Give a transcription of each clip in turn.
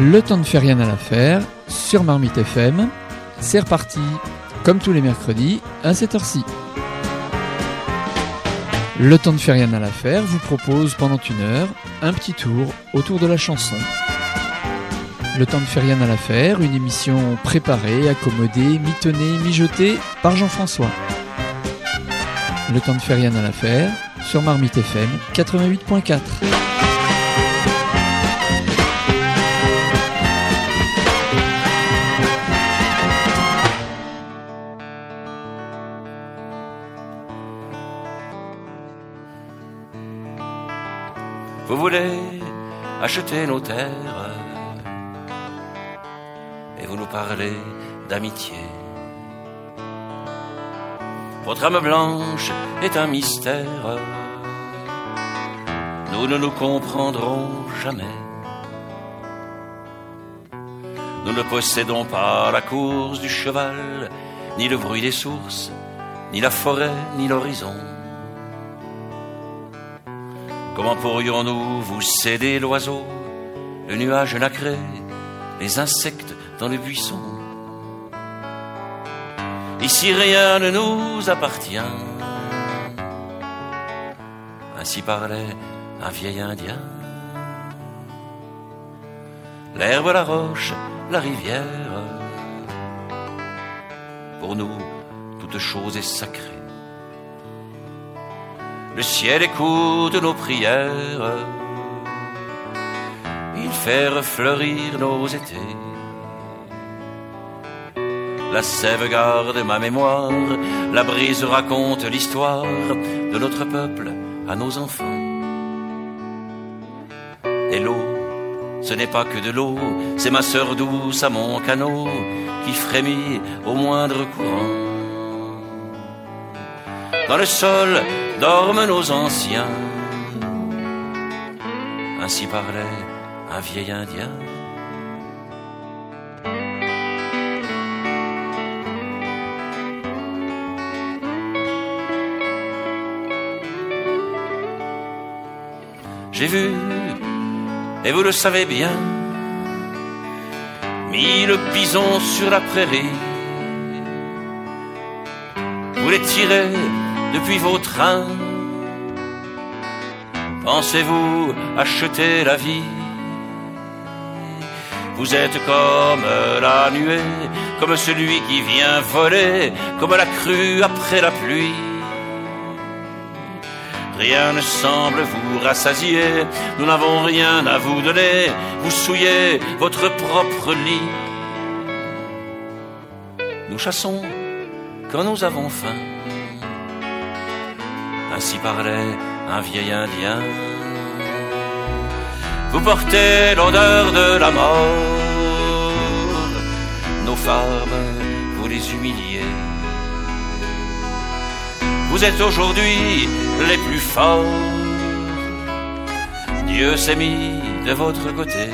Le temps ne fait rien à l'affaire sur Marmite FM. C'est reparti, comme tous les mercredis, à cette heure-ci. Le temps ne fait rien à l'affaire vous propose pendant une heure un petit tour autour de la chanson. Le temps ne fait rien à l'affaire, une émission préparée, accommodée, mitonnée, mijotée par Jean-François. Le temps ne fait rien à l'affaire sur Marmite FM 88.4. Vous voulez acheter nos terres et vous nous parlez d'amitié. Votre âme blanche est un mystère, nous ne nous comprendrons jamais. Nous ne possédons pas la course du cheval, ni le bruit des sources, ni la forêt, ni l'horizon. Comment pourrions-nous vous céder l'oiseau, le nuage nacré, les insectes dans le buisson? Ici rien ne nous appartient. Ainsi parlait un vieil Indien. L'herbe, la roche, la rivière, pour nous, toute chose est sacrée. Le ciel écoute nos prières, il fait refleurir nos étés. La sève garde ma mémoire, la brise raconte l'histoire de notre peuple à nos enfants. Et l'eau, ce n'est pas que de l'eau, c'est ma sœur douce à mon canot qui frémit au moindre courant. Dans le sol dorment nos anciens, ainsi parlait un vieil Indien. J'ai vu, et vous le savez bien, 1000 bisons sur la prairie. Vous les tirez depuis vos trains. Pensez-vous acheter la vie? Vous êtes comme la nuée, comme celui qui vient voler, comme la crue après la pluie. Rien ne semble vous rassasier, nous n'avons rien à vous donner, vous souillez votre propre lit. Nous chassons quand nous avons faim, ainsi parlait un vieil Indien. Vous portez l'odeur de la mort, nos femmes, vous les humiliez. Vous êtes aujourd'hui les plus forts, Dieu s'est mis de votre côté.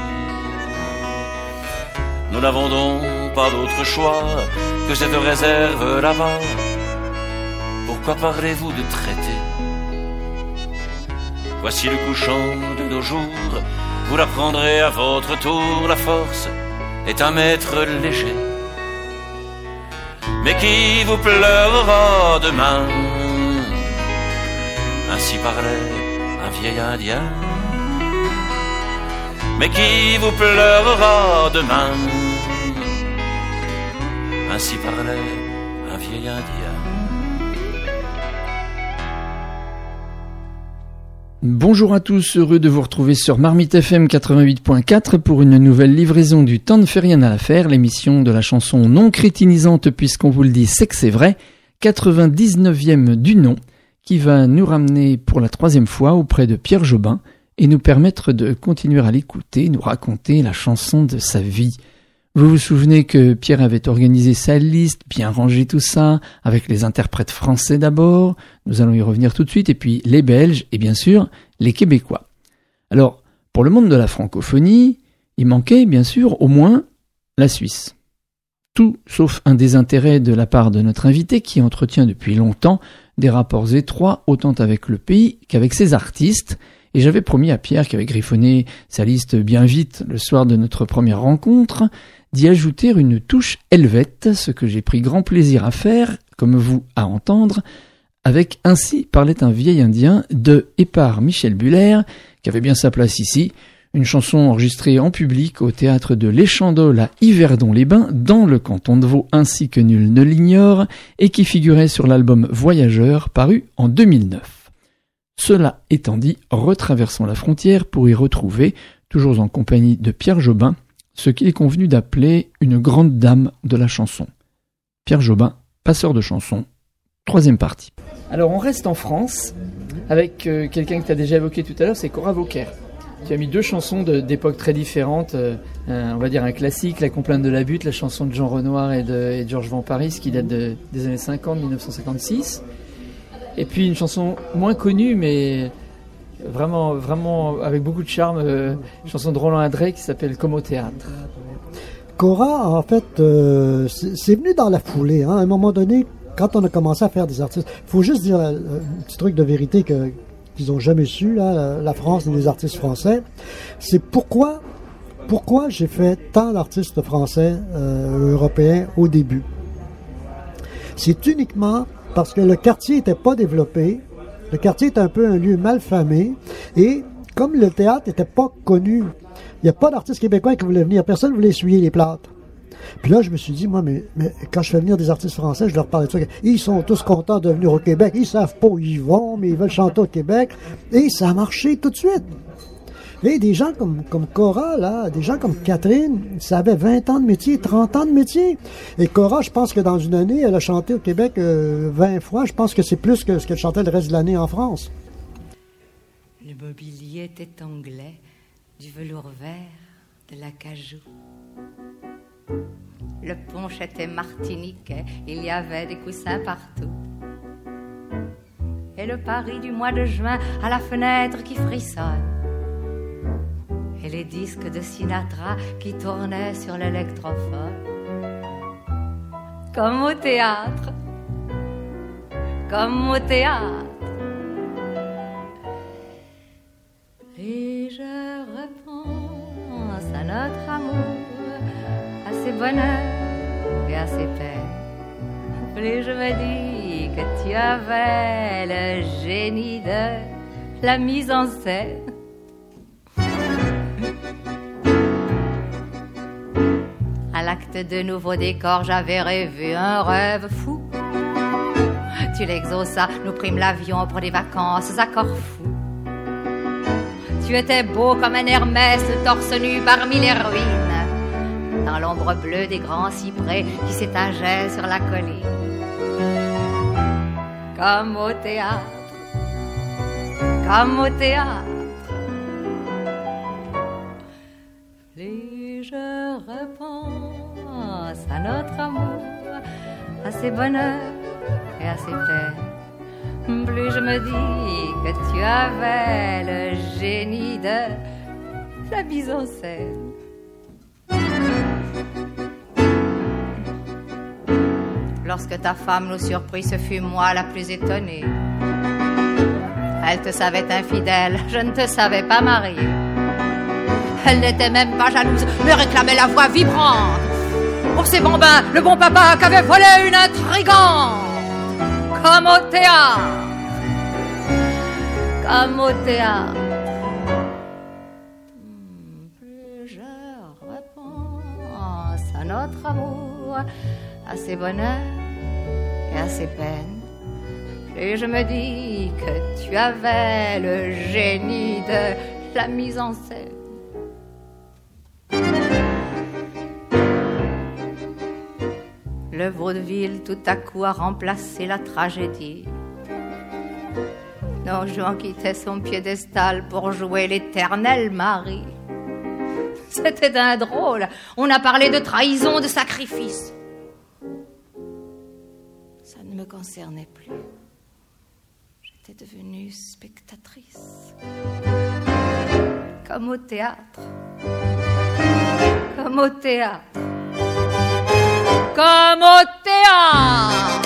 Nous n'avons donc pas d'autre choix que cette réserve là-bas. Pourquoi parlez-vous de traité? Voici le couchant de nos jours, vous l'apprendrez à votre tour. La force est un maître léger, mais qui vous pleurera demain. Ainsi parlait un vieil Indien, mais qui vous pleurera demain. Ainsi parlait un vieil Indien. Bonjour à tous, heureux de vous retrouver sur Marmite FM 88.4 pour une nouvelle livraison du Temps ne fait rien à l'affaire, l'émission de la chanson non crétinisante puisqu'on vous le dit, c'est que c'est vrai, 99e du nom, qui va nous ramener pour la 3e fois auprès de Pierre Jobin et nous permettre de continuer à l'écouter, nous raconter la chanson de sa vie. Vous vous souvenez que Pierre avait organisé sa liste, bien rangé tout ça, avec les interprètes français d'abord, nous allons y revenir tout de suite, et puis les Belges et bien sûr les Québécois. Alors, pour le monde de la francophonie, il manquait bien sûr au moins la Suisse. Tout sauf un désintérêt de la part de notre invité qui entretient depuis longtemps des rapports étroits autant avec le pays qu'avec ses artistes, Et j'avais promis à Pierre, qui avait griffonné sa liste bien vite le soir de notre première rencontre, d'y ajouter une touche helvète, ce que j'ai pris grand plaisir à faire, comme vous à entendre, avec Ainsi parlait un vieil indien de et par Michel Buller, qui avait bien sa place ici, une chanson enregistrée en public au théâtre de l'Échandol à Yverdon-les-Bains, dans le canton de Vaud, ainsi que nul ne l'ignore, et qui figurait sur l'album Voyageurs, paru en 2009. Cela étant dit, retraversons la frontière pour y retrouver, toujours en compagnie de Pierre Jobin, ce qu'il est convenu d'appeler une grande dame de la chanson. Pierre Jobin, passeur de chansons, troisième partie. Alors on reste en France avec quelqu'un que tu as déjà évoqué tout à l'heure, c'est Cora Vauquer. Tu as mis deux chansons d'époques très différentes, on va dire un classique, La complainte de la butte, la chanson de Jean Renoir et de Georges Van Paris qui date des années 50, 1956. Et puis une chanson moins connue mais vraiment avec beaucoup de charme, une chanson de Roland Adret qui s'appelle Comme au théâtre. Cora, en fait, c'est venu dans la foulée. Hein. À un moment donné, quand on a commencé à faire des artistes, il faut juste dire un petit truc de vérité qu'ils n'ont jamais su, là, la France et les artistes français. C'est pourquoi j'ai fait tant d'artistes français européens au début. C'est uniquement parce que le quartier n'était pas développé. Le quartier est un peu un lieu mal famé. Et comme le théâtre n'était pas connu, il n'y a pas d'artistes québécois qui voulaient venir. Personne ne voulait essuyer les plâtres. Puis là, je me suis dit, moi, mais quand je fais venir des artistes français, je leur parle de ça. Ils sont tous contents de venir au Québec. Ils savent pas où ils vont, mais ils veulent chanter au Québec. Et ça a marché tout de suite. Et des gens comme Cora, là, des gens comme Catherine, ça avait 20 ans de métier, 30 ans de métier. Et Cora, je pense que dans une année, elle a chanté au Québec 20 fois. Je pense que c'est plus que ce qu'elle chantait le reste de l'année en France. Le mobilier était anglais, du velours vert, de l'acajou. Le punch était martiniquais, il y avait des coussins partout. Et le Paris du mois de juin à la fenêtre qui frissonne. Et les disques de Sinatra qui tournaient sur l'électrophone. Comme au théâtre, comme au théâtre. Et je repense à notre amour, à ses bonheurs et à ses peines. Plus je me dis que tu avais le génie de la mise en scène. À l'acte de nouveau décor, j'avais rêvé un rêve fou. Tu l'exauças, nous prîmes l'avion pour des vacances à Corfou. Tu étais beau comme un Hermès, torse nu parmi les ruines, dans l'ombre bleue des grands cyprès qui s'étageaient sur la colline. Comme au théâtre, comme au théâtre. Plus je repense à notre amour, à ses bonheurs et à ses peines, plus je me dis que tu avais le génie de la mise en scène. Lorsque ta femme nous surprit, ce fut moi la plus étonnée. Elle te savait infidèle, je ne te savais pas mariée. Elle n'était même pas jalouse, me réclamait la voix vibrante. Pour ses bambins, le bon papa qu'avait volé une intrigante. Comme au théâtre, comme au théâtre. Plus je repense à notre amour, à ses bonheurs et à ses peines, plus je me dis que tu avais le génie de la mise en scène. Le vaudeville tout à coup a remplacé la tragédie. Don Juan quittait son piédestal pour jouer l'éternel mari. C'était d'un drôle, on a parlé de trahison, de sacrifice. Ça ne me concernait plus. J'étais devenue spectatrice. Comme au théâtre. Comme au théâtre. Comme au théâtre.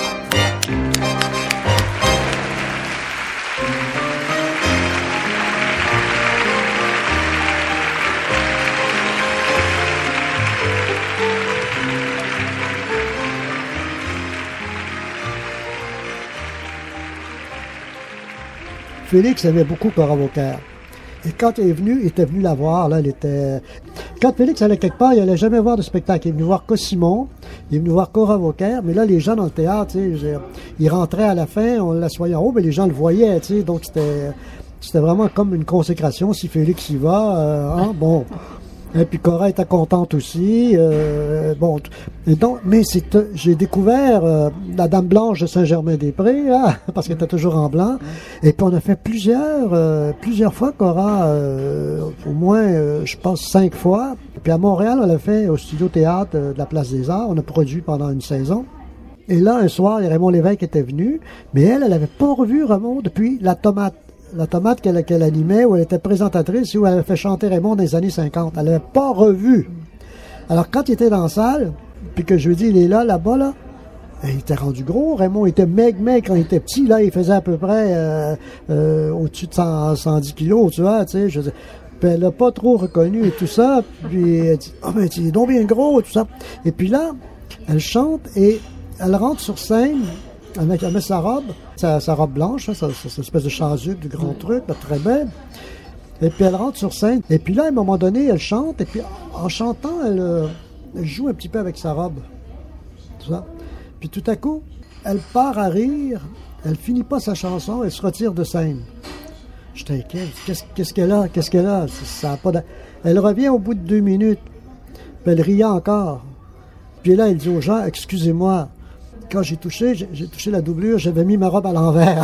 Félix aimait beaucoup Cora Vauquer. Et quand il était venu la voir, là, quand Félix allait quelque part, il allait jamais voir de spectacle. Il est venu voir Cossimon, il est venu voir Cora Vauquer, mais là, les gens dans le théâtre, tu sais, ils rentraient à la fin, on l'assoyait en haut, mais les gens le voyaient, tu sais, donc c'était vraiment comme une consécration. Si Félix y va, bon. Et puis Cora était contente aussi. Bon, et donc, mais j'ai découvert la Dame Blanche de Saint-Germain-des-Prés, là, parce qu'elle était toujours en blanc. Et puis on a fait plusieurs fois Cora, au moins, je pense 5 fois. Et puis à Montréal, on l'a fait au Studio Théâtre de la Place des Arts. On a produit pendant une saison. Et là, un soir, Raymond Lévesque était venu, mais elle avait pas revu Raymond depuis La Tomate. La Tomate qu'elle animait, où elle était présentatrice, où elle avait fait chanter Raymond dans les années 50. Elle l'avait pas revu. Alors, quand il était dans la salle, puis que je lui dis, il est là-bas, là, il était rendu gros. Raymond était maigre quand il était petit, là, il faisait à peu près au-dessus de 110 kilos, tu vois, tu sais. Puis elle l'a pas trop reconnu et tout ça. Puis elle dit, mais tu es donc bien gros, tout ça. Et puis là, elle chante et elle rentre sur scène. Elle met sa robe, sa robe blanche, hein, cette espèce de chasuble du grand truc, là, très belle. Et puis elle rentre sur scène. Et puis là, à un moment donné, elle chante. Et puis en chantant, elle joue un petit peu avec sa robe. Tout ça. Puis tout à coup, elle part à rire. Elle finit pas sa chanson. Elle se retire de scène. J'étais inquiet. Qu'est-ce qu'elle a? Qu'est-ce qu'elle a? Ça a pas Elle revient au bout de 2 minutes. Puis elle riait encore. Puis là, elle dit aux gens, excusez-moi. Quand j'ai touché la doublure, j'avais mis ma robe à l'envers.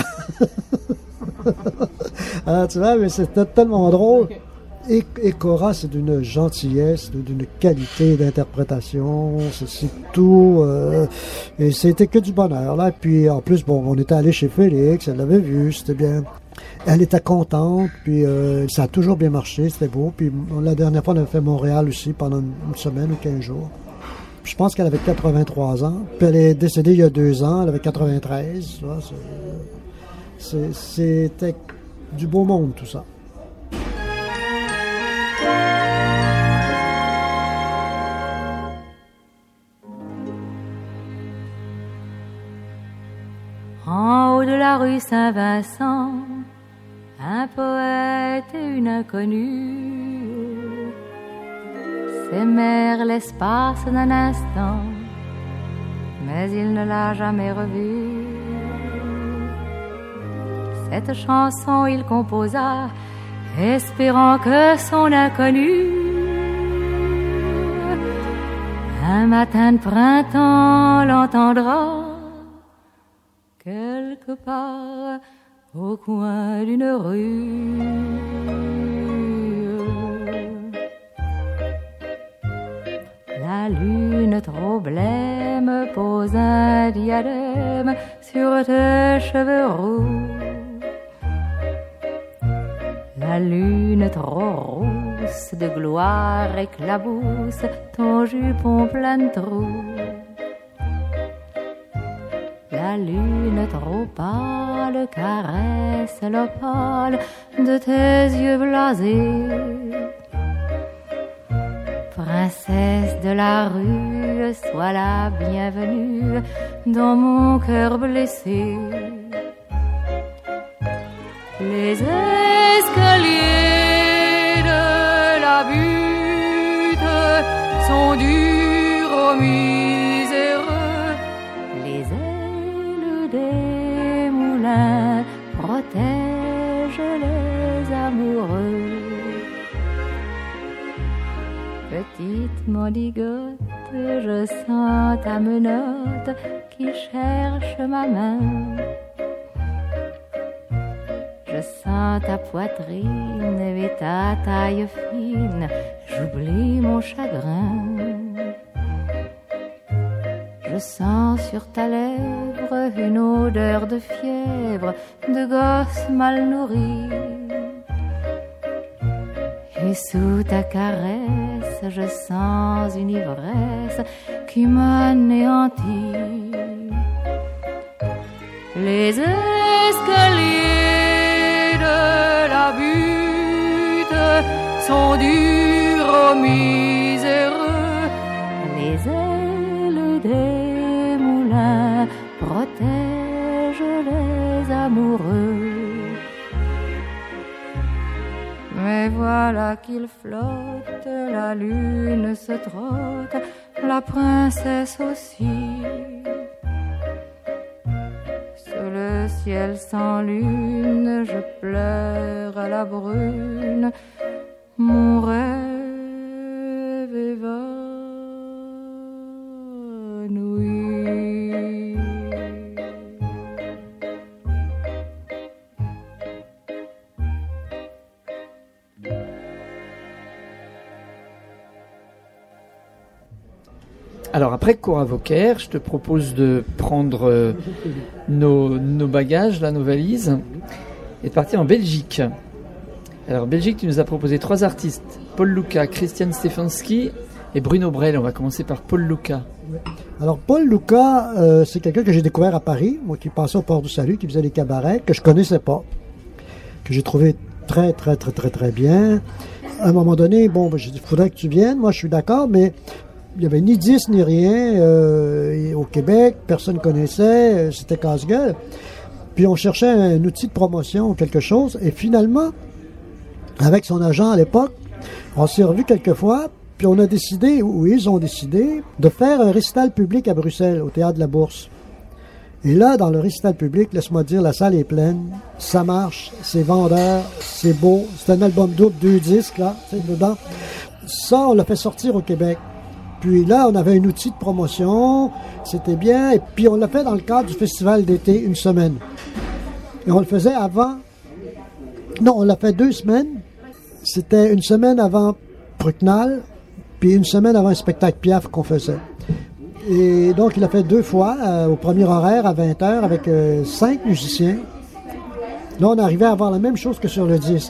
Alors, tu vois, mais c'était tellement drôle. Et Cora, c'est d'une gentillesse, d'une qualité d'interprétation, c'est tout. Et c'était que du bonheur, là. Puis, en plus, bon, on était allé chez Félix, elle l'avait vu, c'était bien. Elle était contente, puis ça a toujours bien marché, c'était beau. Puis, la dernière fois, on avait fait Montréal aussi pendant une semaine ou 15 jours. Je pense qu'elle avait 83 ans. Puis elle est décédée il y a 2 ans. Elle avait 93. C'était du beau monde, tout ça. En haut de la rue Saint-Vincent, un poète et une inconnue s'aimèrent l'espace d'un instant, mais il ne l'a jamais revue. Cette chanson il composa, espérant que son inconnu, un matin de printemps, l'entendra quelque part au coin d'une rue. La lune trop blême pose un diadème sur tes cheveux roux. La lune trop rousse de gloire éclabousse ton jupon plein de trous. La lune trop pâle caresse l'opale de tes yeux blasés. Princesse de la rue, sois la bienvenue dans mon cœur blessé. Les escaliers de la butte sont durs aux miséreux. Les ailes des moulins protègent les amoureux. Petite mendigote, je sens ta menotte qui cherche ma main. Je sens ta poitrine et ta taille fine, j'oublie mon chagrin. Je sens sur ta lèvre une odeur de fièvre, de gosse mal nourri. Et sous ta caresse, je sens une ivresse qui m'anéantit. Les escaliers de la butte sont durs aux miséreux. Les ailes des moulins protègent les amoureux. Mais voilà qu'il flotte, la lune se trotte, la princesse aussi. Sous le ciel sans lune, je pleure à la brune, mon rêve évanoui. Alors après Cora Vauquer, je te propose de prendre nos bagages, là, nos valises, et de partir en Belgique. Alors Belgique, tu nous as proposé 3 artistes, Paul Lucca, Christian Stefanski et Bruno Brel. On va commencer par Paul Lucca. Alors Paul Lucca, c'est quelqu'un que j'ai découvert à Paris, moi qui passais au Port du Salut, qui faisait des cabarets, que je connaissais pas, que j'ai trouvé très bien. À un moment donné, bon, j'ai dit, il faudrait que tu viennes, moi je suis d'accord, mais il n'y avait ni disque ni rien au Québec, personne ne connaissait, c'était casse-gueule. Puis on cherchait un outil de promotion, quelque chose, et finalement, avec son agent à l'époque, on s'est revus quelques fois, puis on a décidé, ou ils ont décidé, de faire un récital public à Bruxelles, au Théâtre de la Bourse. Et là, dans le récital public, laisse-moi dire, la salle est pleine, ça marche, c'est vendeur, c'est beau, c'est un album double, 2 disques, là, c'est dedans. Ça, on l'a fait sortir au Québec. Puis là, on avait un outil de promotion, c'était bien, et puis on l'a fait dans le cadre du festival d'été, une semaine. Et on le faisait avant, non, on l'a fait 2 semaines, c'était une semaine avant Brucknal, puis une semaine avant un spectacle Piaf qu'on faisait. Et donc, il a fait 2 fois, au premier horaire, à 20h, avec 5 musiciens. Là, on arrivait à avoir la même chose que sur le disque.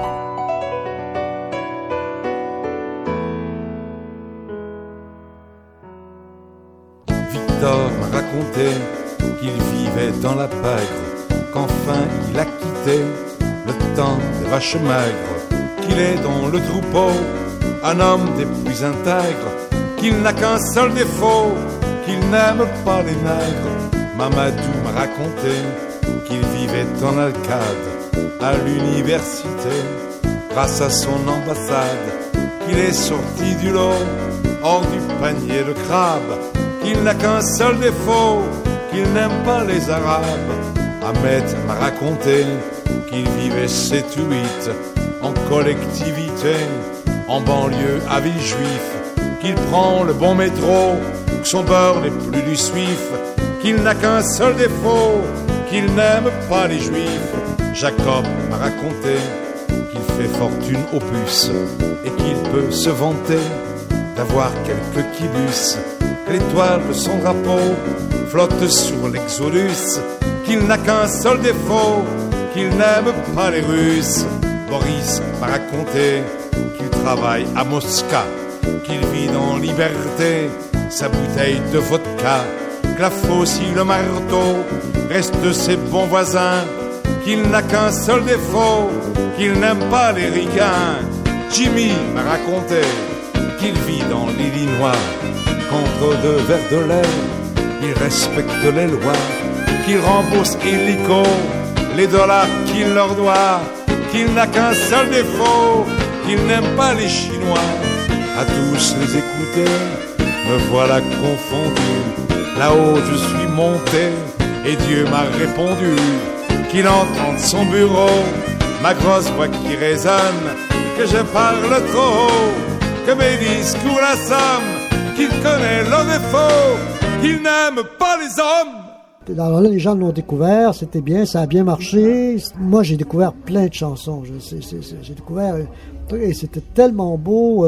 Victor m'a raconté qu'il vivait dans la pègre, qu'enfin il a quitté le temps des vaches maigres, qu'il est dans le troupeau, un homme des plus intègres, qu'il n'a qu'un seul défaut, qu'il n'aime pas les nègres. Mamadou m'a raconté qu'il vivait en Alcade, à l'université, grâce à son ambassade, qu'il est sorti du lot, hors du panier de crabe, qu'il n'a qu'un seul défaut, qu'il n'aime pas les Arabes. Ahmed m'a raconté qu'il vivait 7 ou 8 en collectivité, en banlieue à Villejuif, qu'il prend le bon métro, que son beurre n'est plus du suif, qu'il n'a qu'un seul défaut, qu'il n'aime pas les juifs. Jacob m'a raconté qu'il fait fortune aux puces et qu'il peut se vanter d'avoir quelques kibus, que l'étoile de son drapeau flotte sur l'Exodus, qu'il n'a qu'un seul défaut, qu'il n'aime pas les Russes. Boris m'a raconté qu'il travaille à Moscou, qu'il vit dans liberté, sa bouteille de vodka, que la faucille, le marteau reste ses bons voisins, qu'il n'a qu'un seul défaut, qu'il n'aime pas les ricains. Jimmy m'a raconté qu'il vit dans l'Illinois, qu'entre 2 verres de lait, il respecte les lois, qu'il rembourse illico les dollars qu'il leur doit, qu'il n'a qu'un seul défaut, qu'il n'aime pas les Chinois. À tous les écouter, me voilà confondu. Là-haut je suis monté et Dieu m'a répondu, qu'il entende son bureau, ma grosse voix qui résonne, que je parle trop haut, que mes discours l'assomment, qu'il connaît leurs défauts, qu'il n'aime pas les hommes. Alors là, les gens l'ont découvert, c'était bien, ça a bien marché. Moi, j'ai découvert plein de chansons. J'ai découvert... Et c'était tellement beau.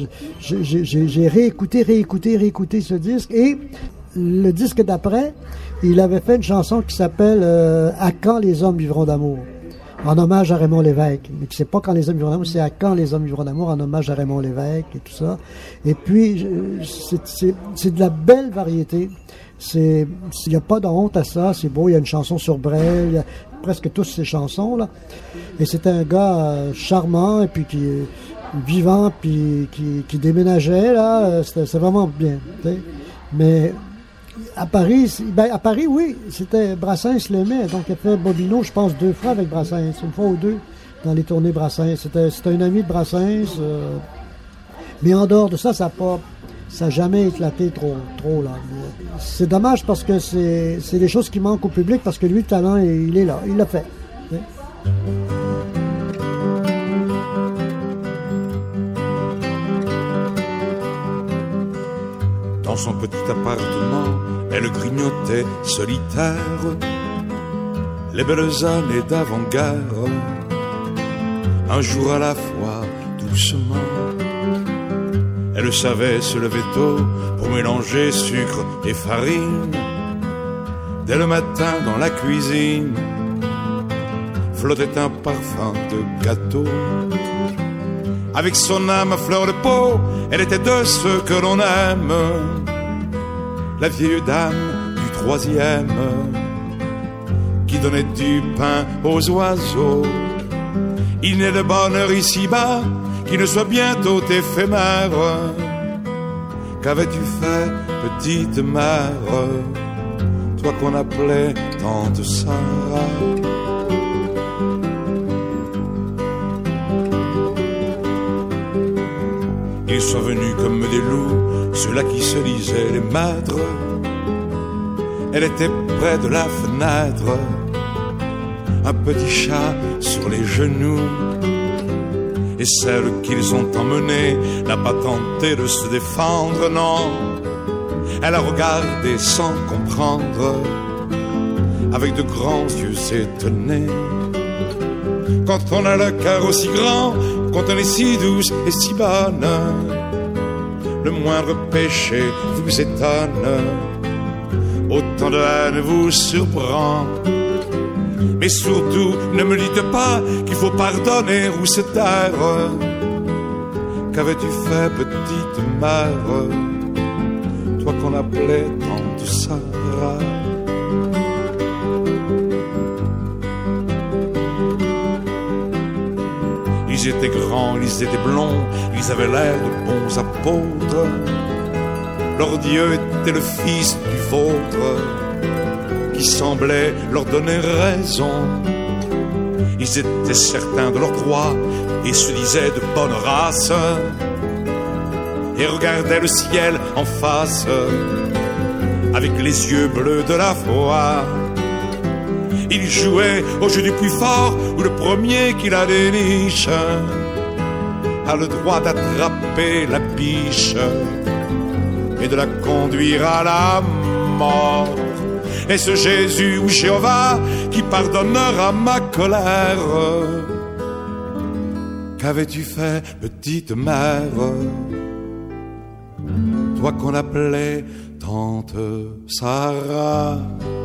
J'ai réécouté ce disque. Et le disque d'après, il avait fait une chanson qui s'appelle « À quand les hommes vivront d'amour », en hommage à Raymond Lévesque. Mais c'est pas « Quand les hommes vivront d'amour », c'est « À quand les hommes vivront d'amour », en hommage à Raymond Lévesque et tout ça. Et puis, c'est de la belle variété. Il n'y a pas de honte à ça, c'est beau. Il y a une chanson sur Brel, il y a presque tous ces chansons là. Et c'était un gars charmant et puis qui vivant puis qui déménageait là. C'était vraiment bien. T'sais. Mais à Paris, oui, c'était Brassens l'aimait. Donc il a fait Bobino, je pense 2 fois avec Brassens, une fois ou 2. dans les tournées Brassens. C'était un ami de Brassens. Mais en dehors de ça, ça n'a jamais éclaté trop là. C'est dommage parce que c'est des choses qui manquent au public parce que lui, le talent, il est là. Il l'a fait. Oui. Dans son petit appartement, elle grignotait solitaire les belles années d'avant-guerre. Un jour à la fois, doucement, elle savait se lever tôt pour mélanger sucre et farine. Dès le matin dans la cuisine, flottait un parfum de gâteau. Avec son âme à fleur de peau, elle était de ceux que l'on aime. La vieille dame du 3e qui donnait du pain aux oiseaux. Il n'est de bonheur ici-bas qui ne soit bientôt éphémère. Qu'avais-tu fait, petite mère, toi qu'on appelait tante Sarah? Ils sont venus comme des loups, ceux-là qui se lisaient les madres. Elle était près de la fenêtre, un petit chat sur les genoux. Et celle qu'ils ont emmenée n'a pas tenté de se défendre, non. Elle a regardé sans comprendre, avec de grands yeux étonnés. Quand on a le cœur aussi grand, quand on est si douce et si bonne, le moindre péché vous étonne, autant de haine vous surprend. Mais surtout, ne me dites pas qu'il faut pardonner ou se taire. Qu'avais-tu fait, petite mère, toi qu'on appelait tante Sarah? Ils étaient grands, ils étaient blonds, ils avaient l'air de bons apôtres. Leur Dieu était le fils du vôtre, qui semblait leur donner raison. Ils étaient certains de leur droit et se disaient de bonne race, et regardaient le ciel en face avec les yeux bleus de la foi. Ils jouaient au jeu du plus fort, où le premier qui la déniche a le droit d'attraper la biche et de la conduire à la mort. Et ce Jésus ou Jéhovah qui pardonnera ma colère? Qu'avais-tu fait, petite mère, toi qu'on appelait tante Sarah?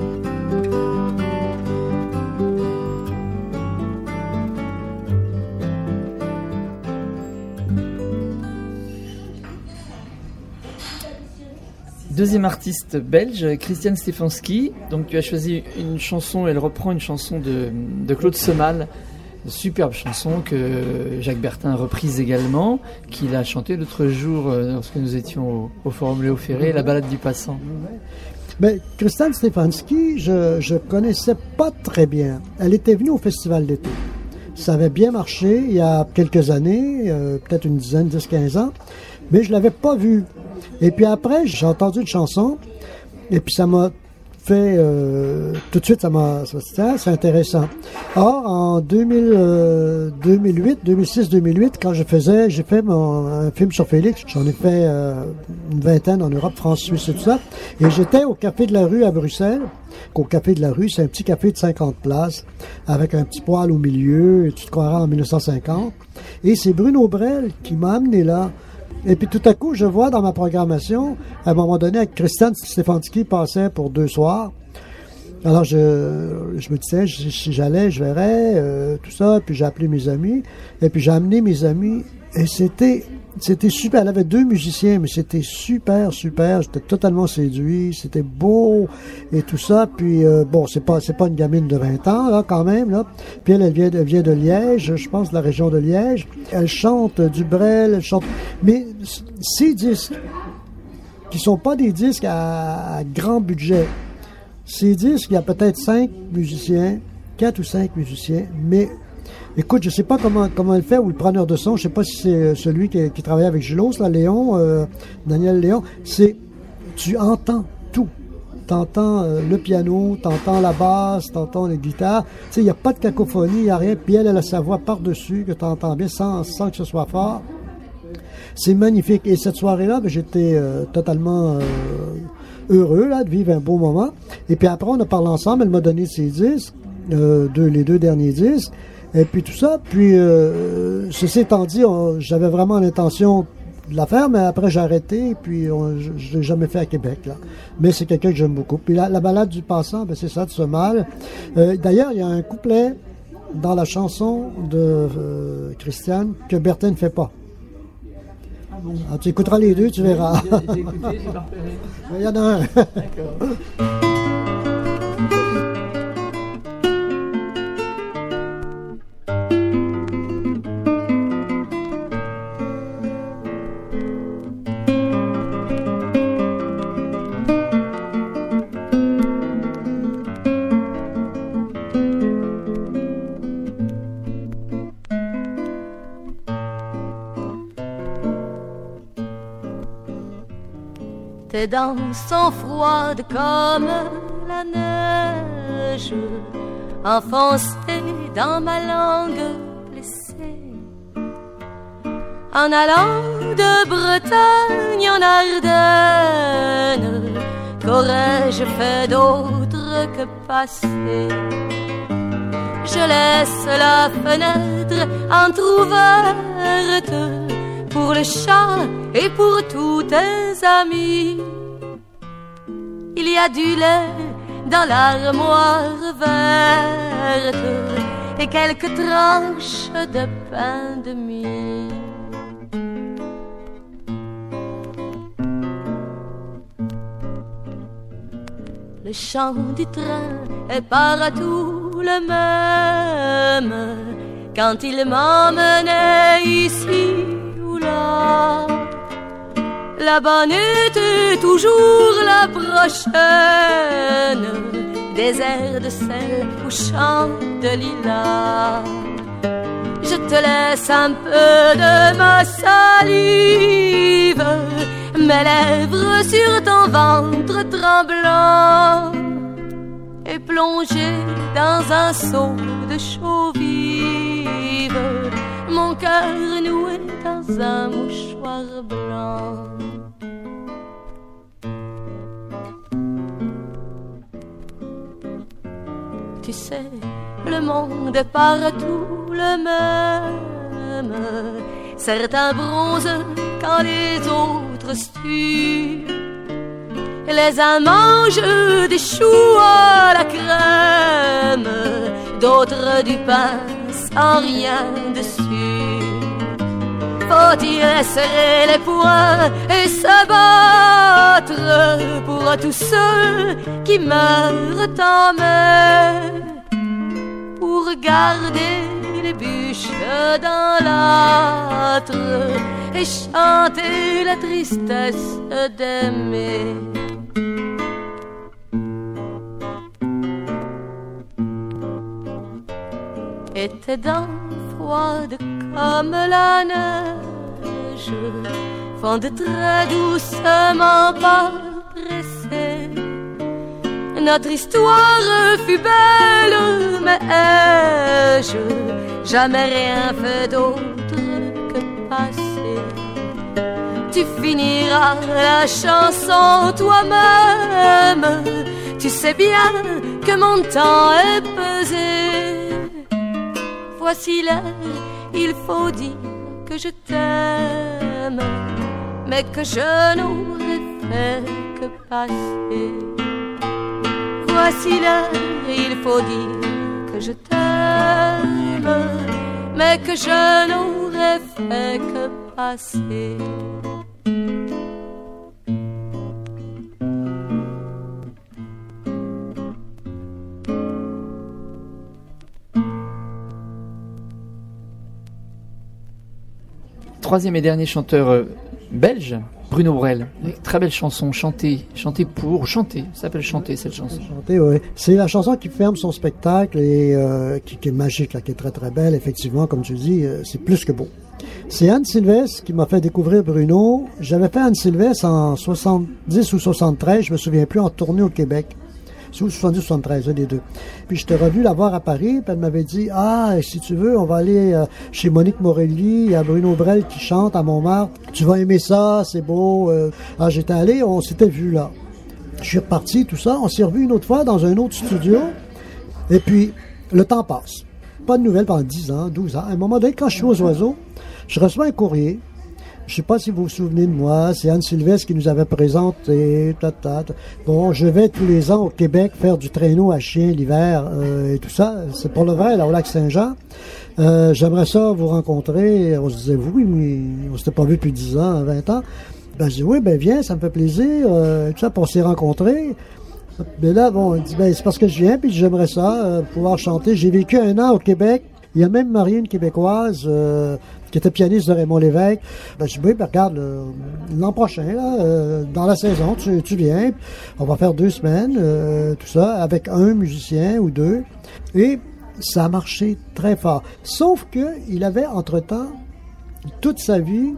Deuxième artiste belge, Christiane Stefanski. Donc tu as choisi une chanson, elle reprend une chanson de Claude Semal, une superbe chanson que Jacques Bertin a reprise également, qu'il a chantée l'autre jour lorsque nous étions au Forum Léo Ferré, La balade du passant. Mais Christiane Stefanski, je connaissais pas très bien. Elle était venue au Festival d'été. Ça avait bien marché il y a quelques années, peut-être une dizaine, 10-15 ans, mais je l'avais pas vue. Et puis après, j'ai entendu une chanson, et puis ça m'a fait, tout de suite, ça m'a dit, c'est intéressant. Or, en 2006-2008, quand j'ai fait un film sur Félix, j'en ai fait une vingtaine en Europe, France, Suisse et tout ça, et j'étais au Café de la Rue à Bruxelles. Au Café de la Rue, c'est un petit café de 50 places, avec un petit poêle au milieu, et tu te croiras en 1950. Et c'est Bruno Brel qui m'a amené là. Et puis tout à coup, je vois dans ma programmation, à un moment donné, avec Christiane Stefanski passait pour 2 soirs. Alors je me disais, si j'allais, je verrais, tout ça. Puis j'ai appelé mes amis. Et puis j'ai amené mes amis. Et c'était super. Elle avait 2 musiciens, mais c'était super. J'étais totalement séduit. C'était beau et tout ça. Puis bon, c'est pas une gamine de 20 ans là quand même là. Puis elle vient de Liège, je pense de la région de Liège. Elle chante du Brel, elle chante. Mais ces disques qui sont pas des disques à grand budget. Ces disques, il y a peut-être 5 musiciens, 4 ou 5 musiciens, mais Écoute, je sais pas comment elle fait, ou le preneur de son, je sais pas si c'est celui qui travaille avec Julos, là, Daniel Léon, tu entends tout. T'entends le piano, t'entends la basse, t'entends les guitares. Tu sais, il n'y a pas de cacophonie, il n'y a rien. Puis elle a sa voix par-dessus que t'entends bien sans que ce soit fort. C'est magnifique. Et cette soirée-là, j'étais totalement heureux là, de vivre un beau moment. Et puis après, on a parlé ensemble. Elle m'a donné ses disques, les deux derniers disques. Et puis tout ça. Puis, ceci étant dit, j'avais vraiment l'intention de la faire, mais après j'ai arrêté, puis je l'ai jamais fait à Québec, là. Mais c'est quelqu'un que j'aime beaucoup. Puis la balade du passant, c'est ça, de ce mal. D'ailleurs, il y a un couplet dans la chanson de Christiane que Bertin ne fait pas. Ah bon? Ah, tu écouteras les deux, tu verras. J'ai écouté, j'ai pas repéré. Il y en a un. D'accord. Tes dents sont froides comme la neige, enfoncées dans ma langue blessée. En allant de Bretagne en Ardennes, qu'aurais-je fait d'autre que passer? Je laisse la fenêtre entr'ouverte pour le chat et pour tous tes amis. Il y a du lait dans l'armoire verte et quelques tranches de pain de mie. Le chant du train est partout le même quand il m'emmenait ici ou là. La bonne était toujours la prochaine, des airs de sel ou chant de lilas. Je te laisse un peu de ma salive, mes lèvres sur ton ventre tremblant, et plongé dans un seau de chaux vive, mon cœur noué dans un mouchoir blanc. Tu sais, le monde est partout le même. Certains bronzent quand les autres suent. Les uns mangent des choux à la crème, d'autres du pain sans rien dessus. Faut-il serrer les poings et se battre pour tous ceux qui meurent en mer, pour garder les bûches dans l'âtre et chanter la tristesse d'aimer. Et tes dents froides comme la neige fondent très doucement par pressées. Notre histoire fut belle, mais ai-je jamais rien fait d'autre que passer? Tu finiras la chanson toi-même, tu sais bien que mon temps est pesé. Voici l'heure, il faut dire que je t'aime, mais que je n'aurais fait que passer. Voici l'heure, il faut dire que je t'aime, mais que je n'aurais fait que passer. Troisième et dernier chanteur belge, Bruno Brel, très belle chanson, chantée, ça s'appelle Chanter cette chanson. Chanter, oui. C'est la chanson qui ferme son spectacle et qui est magique, là, qui est très très belle, effectivement, comme tu dis, c'est plus que beau. C'est Anne Sylvestre qui m'a fait découvrir Bruno. J'avais fait Anne Sylvestre en 70 ou 73, je me souviens plus, en tournée au Québec. C'est 70 ou 73, un des deux. Puis je t'ai revu la voir à Paris, puis elle m'avait dit, si tu veux, on va aller chez Monique Morelli, il y a Bruno Brel qui chante à Montmartre. Tu vas aimer ça, c'est beau. Alors j'étais allé, on s'était vu là. Je suis reparti, tout ça. On s'est revu une autre fois dans un autre studio. Et puis, le temps passe. Pas de nouvelles pendant 10 ans, 12 ans. À un moment donné, quand je suis aux oiseaux, je reçois un courrier. Je sais pas si vous vous souvenez de moi, c'est Anne Sylvestre qui nous avait présenté. Bon, je vais tous les ans au Québec faire du traîneau à chien l'hiver et tout ça. C'est pour le vrai, là, au lac Saint-Jean. J'aimerais ça vous rencontrer. On se disait oui, mais on s'était pas vu depuis 10 ans, 20 ans. Ben, je dis oui, ben viens, ça me fait plaisir. Tout ça, pour s'y rencontrer. Mais là, bon, il dit, ben, c'est parce que je viens, puis j'aimerais ça, pouvoir chanter. J'ai vécu 1 an au Québec. Il y a même marié une Québécoise qui était pianiste de Raymond Lévesque. Ben, je dis, oui, ben, regarde, l'an prochain, là, dans la saison, tu viens, on va faire 2 semaines, tout ça, avec un musicien ou 2. Et ça a marché très fort. Sauf que il avait, entre-temps, toute sa vie,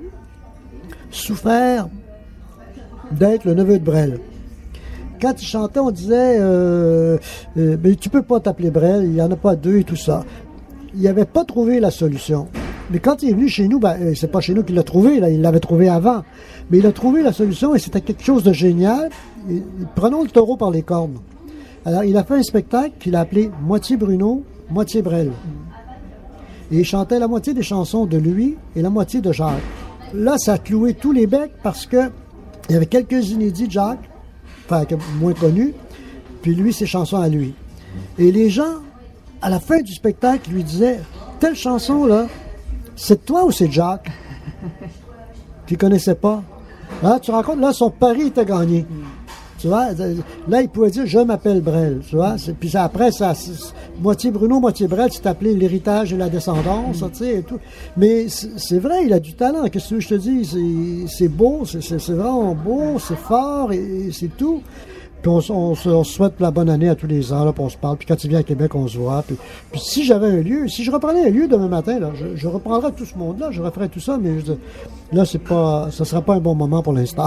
souffert d'être le neveu de Brel. Quand il chantait, on disait, mais tu peux pas t'appeler Brel, il y en a pas 2 et tout ça. Il n'avait pas trouvé la solution. Mais quand il est venu chez nous, ben, c'est pas chez nous qu'il l'a trouvé, là, il l'avait trouvé avant. Mais il a trouvé la solution et c'était quelque chose de génial. Et, prenons le taureau par les cornes. Alors, il a fait un spectacle qu'il a appelé Moitié Bruno, Moitié Brel. Et il chantait la moitié des chansons de lui et la moitié de Jacques. Là, ça a cloué tous les becs parce que il y avait quelques inédits de Jacques, enfin, moins connus, puis lui, ses chansons à lui. Et les gens, à la fin du spectacle, lui disaient, telle chanson, là, c'est de toi ou c'est de Jacques? Puis il connaissait pas. Là, tu racontes, là, son pari était gagné. Tu vois, là, il pouvait dire, je m'appelle Brel, tu vois. Puis après, ça, moitié Bruno, moitié Brel, c'est appelé l'héritage et la descendance, tu sais, et tout. Mais c'est vrai, il a du talent. Qu'est-ce que je te dis? C'est beau, c'est vraiment beau, c'est fort, et c'est tout. Puis on se souhaite la bonne année à tous les ans, là, puis on se parle. Puis quand il vient à Québec, on se voit. Puis si j'avais un lieu, si je reprenais un lieu demain matin, là, je reprendrais tout ce monde-là, je referais tout ça, mais là, ça serait pas un bon moment pour l'instant.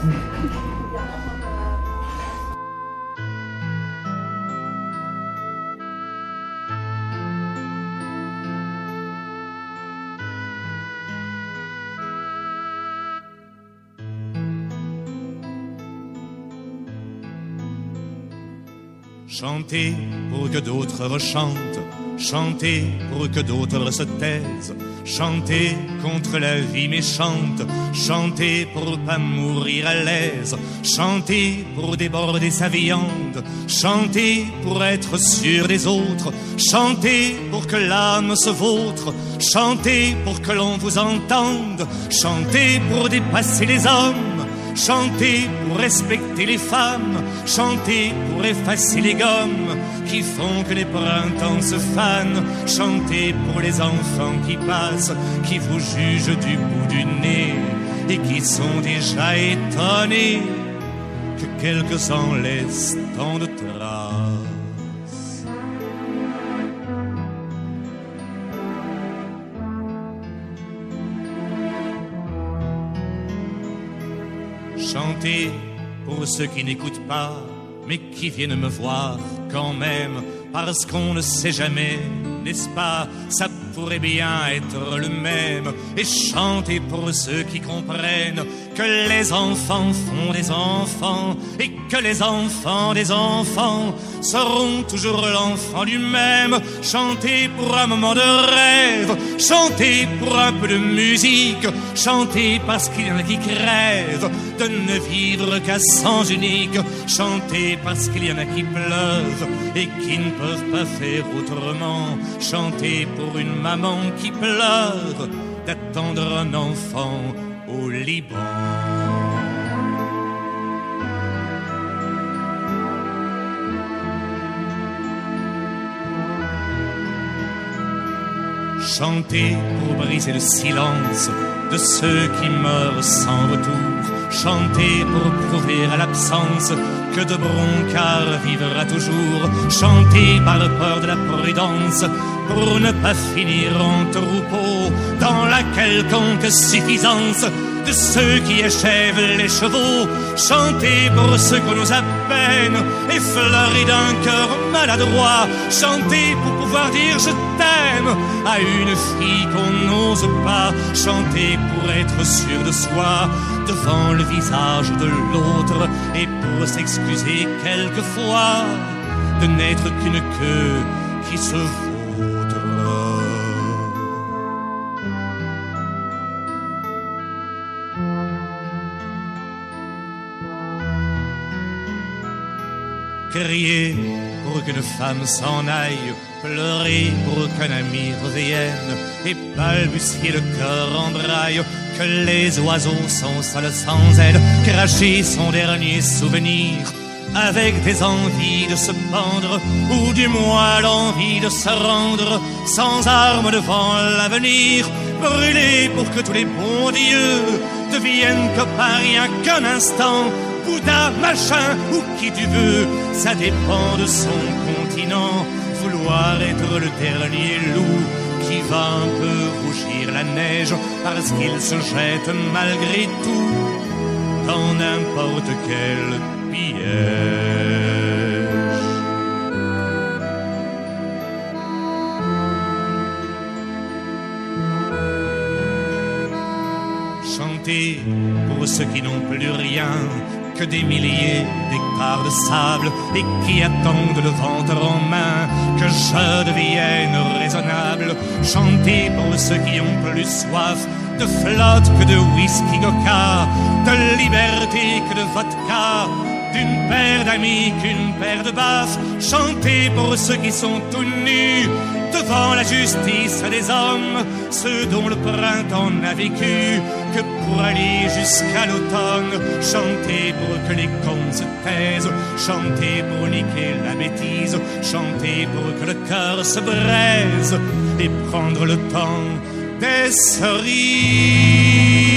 Chantez pour que d'autres rechantent, chantez pour que d'autres se taisent, chantez contre la vie méchante, chantez pour pas mourir à l'aise, chantez pour déborder sa viande, chantez pour être sûr des autres, chantez pour que l'âme se vautre, chantez pour que l'on vous entende, chantez pour dépasser les hommes, chantez pour respecter les femmes, chantez pour effacer les gommes qui font que les printemps se fanent, chantez pour les enfants qui passent, qui vous jugent du bout du nez et qui sont déjà étonnés que quelques-uns laissent tant de traces. Chantez pour ceux qui n'écoutent pas, mais qui viennent me voir quand même, parce qu'on ne sait jamais, n'est-ce pas, ça pourrait bien être le même. Et chantez pour ceux qui comprennent que les enfants font des enfants, et que les enfants des enfants seront toujours l'enfant lui-même. Chantez pour un moment de rêve, chantez pour un peu de musique, chantez parce qu'il y en a qui crèvent de ne vivre qu'à sens unique, chantez parce qu'il y en a qui pleuvent et qui ne peuvent pas faire autrement, chantez pour une maman qui pleure d'attendre un enfant au Liban. Chanter pour briser le silence de ceux qui meurent sans retour. Chanter pour prouver à l'absence que de Bronckart vivra toujours. Chanter par peur de la prudence pour ne pas finir en troupeau dans la quelconque suffisance de ceux qui achèvent les chevaux. Chanter pour ceux qu'on nous à peine effleurés d'un cœur maladroit. Chanter pour pouvoir dire je t'aime à une fille qu'on n'ose pas. Chanter pour être sûr de soi devant le visage de l'autre et pour s'excuser quelquefois de n'être qu'une queue qui se vautre. Crier pour qu'une femme s'en aille, pleurer pour qu'un ami revienne, et balbutier le cœur en braille que les oiseaux sont seuls sans aile, cracher son dernier souvenir avec des envies de se pendre, ou du moins l'envie de se rendre sans armes devant l'avenir, brûler pour que tous les bons dieux deviennent copains rien qu'un instant. Bouddha, machin ou qui tu veux, ça dépend de son continent. Vouloir être le dernier loup qui va un peu rougir la neige parce qu'il se jette malgré tout dans n'importe quel piège. Chanter pour ceux qui n'ont plus rien que des milliers d'hectares de sable et qui attendent le ventre en main que je devienne raisonnable. Chanter pour ceux qui ont plus soif de flotte que de whisky Goka, de liberté que de vodka, d'une paire d'amis qu'une paire de baffes. Chanter pour ceux qui sont tout nus devant la justice des hommes, ceux dont le printemps n'a vécu que pour aller jusqu'à l'automne. Chanter pour que les cons se taisent, chanter pour niquer la bêtise, chanter pour que le cœur se braise et prendre le temps des cerises.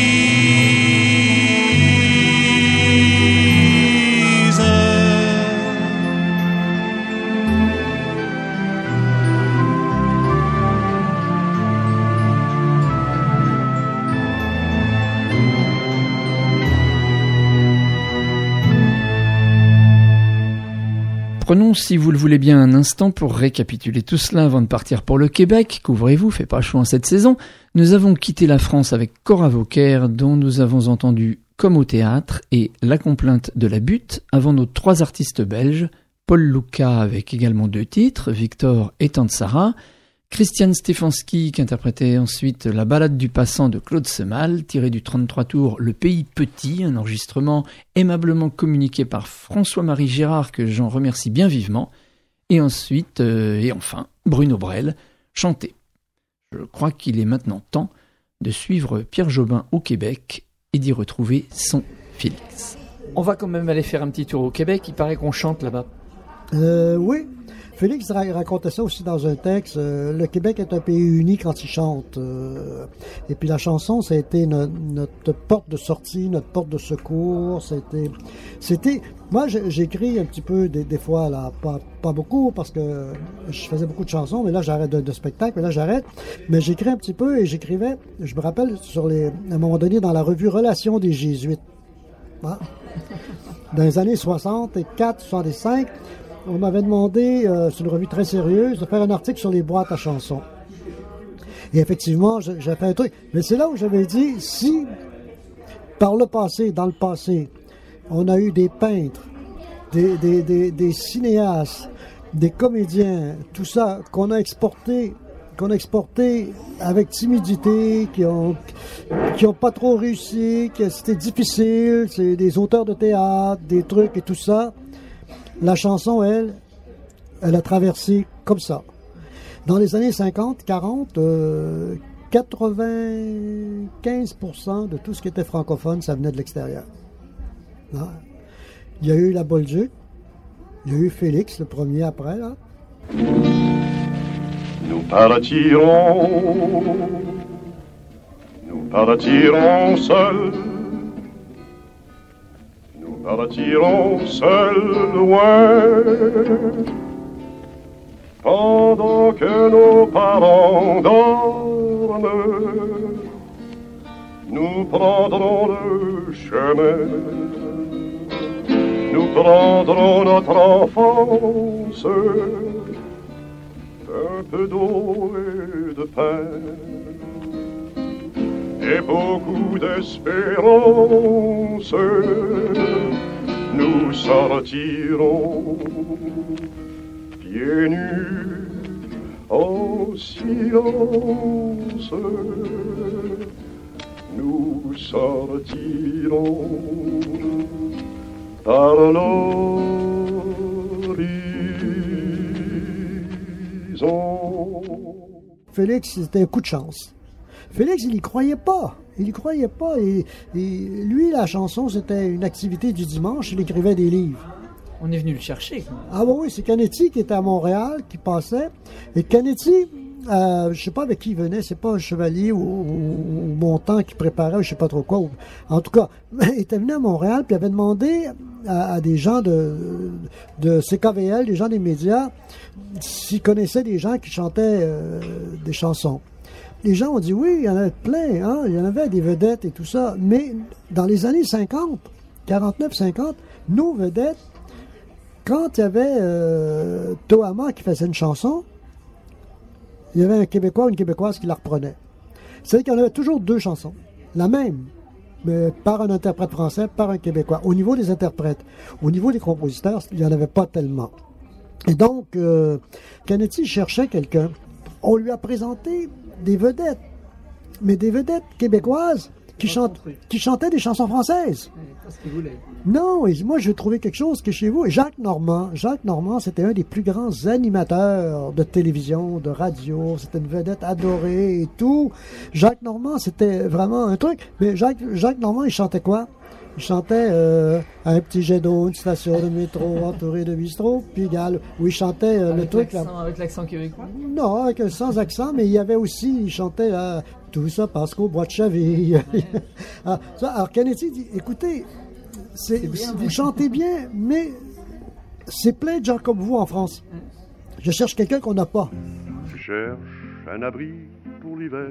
Prenons, si vous le voulez bien, un instant pour récapituler tout cela avant de partir pour le Québec. Couvrez-vous, fait pas chaud en cette saison. Nous avons quitté la France avec Cora Vauquer, dont nous avons entendu Comme au théâtre et La complainte de la butte, avant nos 3 artistes belges, Paul Louka avec également 2 titres, Victor et Tante Sarah, Christian Stefanski qui interprétait ensuite La balade du passant de Claude Semal, tiré du 33 tours Le pays petit, un enregistrement aimablement communiqué par François-Marie Gérard que j'en remercie bien vivement, et ensuite, et enfin, Bruno Brel, Chanter. Je crois qu'il est maintenant temps de suivre Pierre Jobin au Québec et d'y retrouver son Félix. On va quand même aller faire un petit tour au Québec, il paraît qu'on chante là-bas. Oui. Félix racontait ça aussi dans un texte. Le Québec est un pays uni quand il chante. Et puis la chanson, ça a été notre porte de sortie, notre porte de secours. C'était. Moi, j'écris un petit peu des fois là, pas beaucoup parce que je faisais beaucoup de chansons, mais là j'arrête de spectacle, mais là j'arrête. Mais j'écris un petit peu et j'écrivais. Je me rappelle à un moment donné dans la revue Relations des Jésuites. Hein? Dans les années 64, 65. On m'avait demandé, c'est une revue très sérieuse, de faire un article sur les boîtes à chansons. Et effectivement, j'ai fait un truc. Mais c'est là où j'avais dit, si, dans le passé, on a eu des peintres, des cinéastes, des comédiens, tout ça, qu'on a exporté avec timidité, qui ont pas trop réussi, que c'était difficile, c'est des auteurs de théâtre, des trucs et tout ça. La chanson, elle a traversé comme ça. Dans les années 50, 40, 95% de tout ce qui était francophone, ça venait de l'extérieur. Hein? Il y a eu la Bolduc, il y a eu Félix, le premier après, là. Nous partirons seuls. Nous partirons seuls loin. Pendant que nos parents dorment, nous prendrons le chemin. Nous prendrons notre enfance, un peu d'eau et de pain, et beaucoup d'espérance. Nous sortirons pieds nus en silence. Nous sortirons par l'horizon. Félix, c'était un coup de chance. Félix, il y croyait pas. Il y croyait pas. Et lui, la chanson, c'était une activité du dimanche. Il écrivait des livres. On est venu le chercher. Ah oui, c'est Canetti qui était à Montréal, qui passait. Et Canetti, je sais pas avec qui il venait, c'est pas un chevalier ou Montant qui préparait, je sais pas trop quoi. En tout cas, il était venu à Montréal, puis il avait demandé à des gens de CKVL, des gens des médias, s'ils connaissaient des gens qui chantaient des chansons. Les gens ont dit oui, il y en avait plein, hein, il y en avait des vedettes et tout ça. Mais dans les années 50, 49-50, nos vedettes, quand il y avait Toama qui faisait une chanson, il y avait un Québécois ou une Québécoise qui la reprenait. C'est-à-dire qu'il y en avait toujours deux chansons, la même, mais par un interprète français, par un Québécois. Au niveau des interprètes, au niveau des compositeurs, il n'y en avait pas tellement. Et donc, Canetti cherchait quelqu'un. On lui a présenté des vedettes, mais des vedettes québécoises qui chantaient des chansons françaises. Parce qu'il voulait. Non, et moi je vais trouver quelque chose qui est chez vous. Et Jacques Normand, c'était un des plus grands animateurs de télévision, de radio. C'était une vedette adorée et tout. Jacques Normand, c'était vraiment un truc. Mais Jacques Normand, il chantait quoi? Il chantait un petit jet d'eau, une station de métro entourée de bistrots, puis où il chantait le truc là. Avec l'accent québécois? Non, sans accent, mais il chantait tout ça parce qu'au bois de Chaville. Alors Canetti dit, écoutez, vous chantez bien, mais c'est plein de gens comme vous en France. Je cherche quelqu'un qu'on n'a pas. Je cherche un abri pour l'hiver,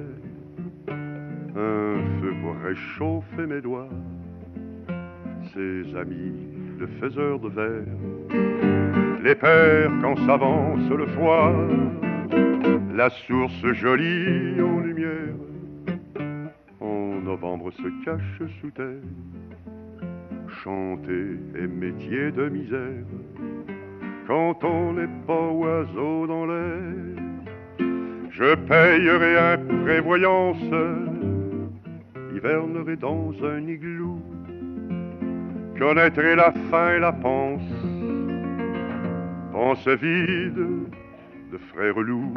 un feu pour réchauffer mes doigts, ses amis de faiseurs de verre, les pères quand s'avance le froid, la source jolie en lumière, en novembre se cache sous terre. Chanter est métier de misère, quand on n'est pas oiseau dans l'air. Je payerai un prévoyance, hivernerai dans un igloo, connaîtrai la faim et la panse vide de frères loups.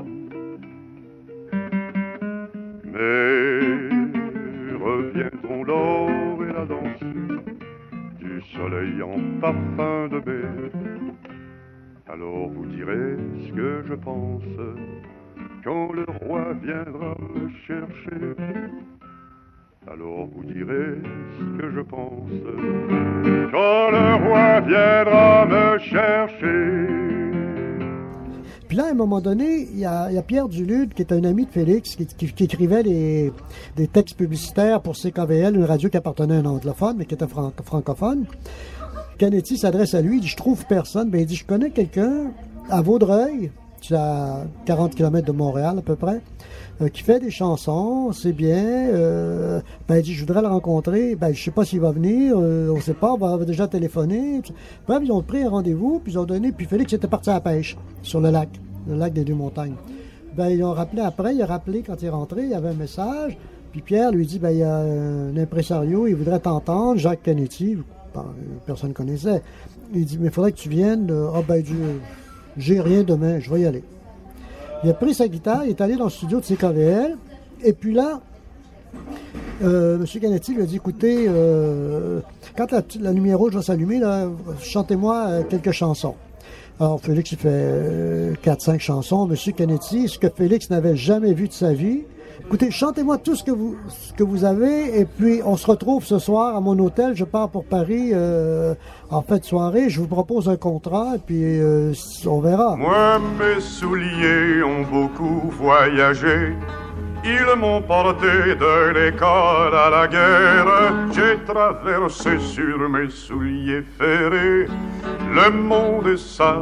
Mais reviendront l'or et la danse, du soleil en parfum de mer. Alors vous direz ce que je pense, quand le roi viendra me chercher. Alors vous direz ce que je pense, quand le roi viendra me chercher. Puis là, à un moment donné, il y a Pierre Dulude, qui est un ami de Félix, qui écrivait des textes publicitaires pour CKVL, une radio qui appartenait à un anglophone, mais qui était francophone. Canetti s'adresse à lui, il dit « Je trouve personne. » Ben, il dit « Je connais quelqu'un à Vaudreuil, c'est à 40 km de Montréal à peu près, qui fait des chansons, c'est bien. Ben, il dit « Je voudrais le rencontrer. » Ben, je sais pas s'il va venir, on sait pas, on va déjà téléphoner. Bref, ils ont pris un rendez-vous, puis ils ont donné, puis Félix était parti à la pêche sur le lac des Deux-Montagnes. Ben, ils ont rappelé après, il a rappelé quand il est rentré, il y avait un message, puis Pierre lui dit « Ben, il y a un impresario, il voudrait t'entendre, Jacques Canetti. » Personne ne connaissait. Il dit, mais il faudrait que tu viennes. J'ai rien demain, je vais y aller. Il a pris sa guitare, il est allé dans le studio de CKVL, et puis là, M. Canetti lui a dit, écoutez, quand la lumière rouge va s'allumer, là, chantez-moi quelques chansons. Alors, Félix, il fait 4-5 chansons. Monsieur Canetti, ce que Félix n'avait jamais vu de sa vie. Écoutez, chantez-moi tout ce que vous avez, et puis on se retrouve ce soir à mon hôtel. Je pars pour Paris en fin de soirée. Je vous propose un contrat, et puis on verra. Moi, mes souliers ont beaucoup voyagé. Ils m'ont porté de l'école à la guerre. J'ai traversé sur mes souliers ferrés le monde et sa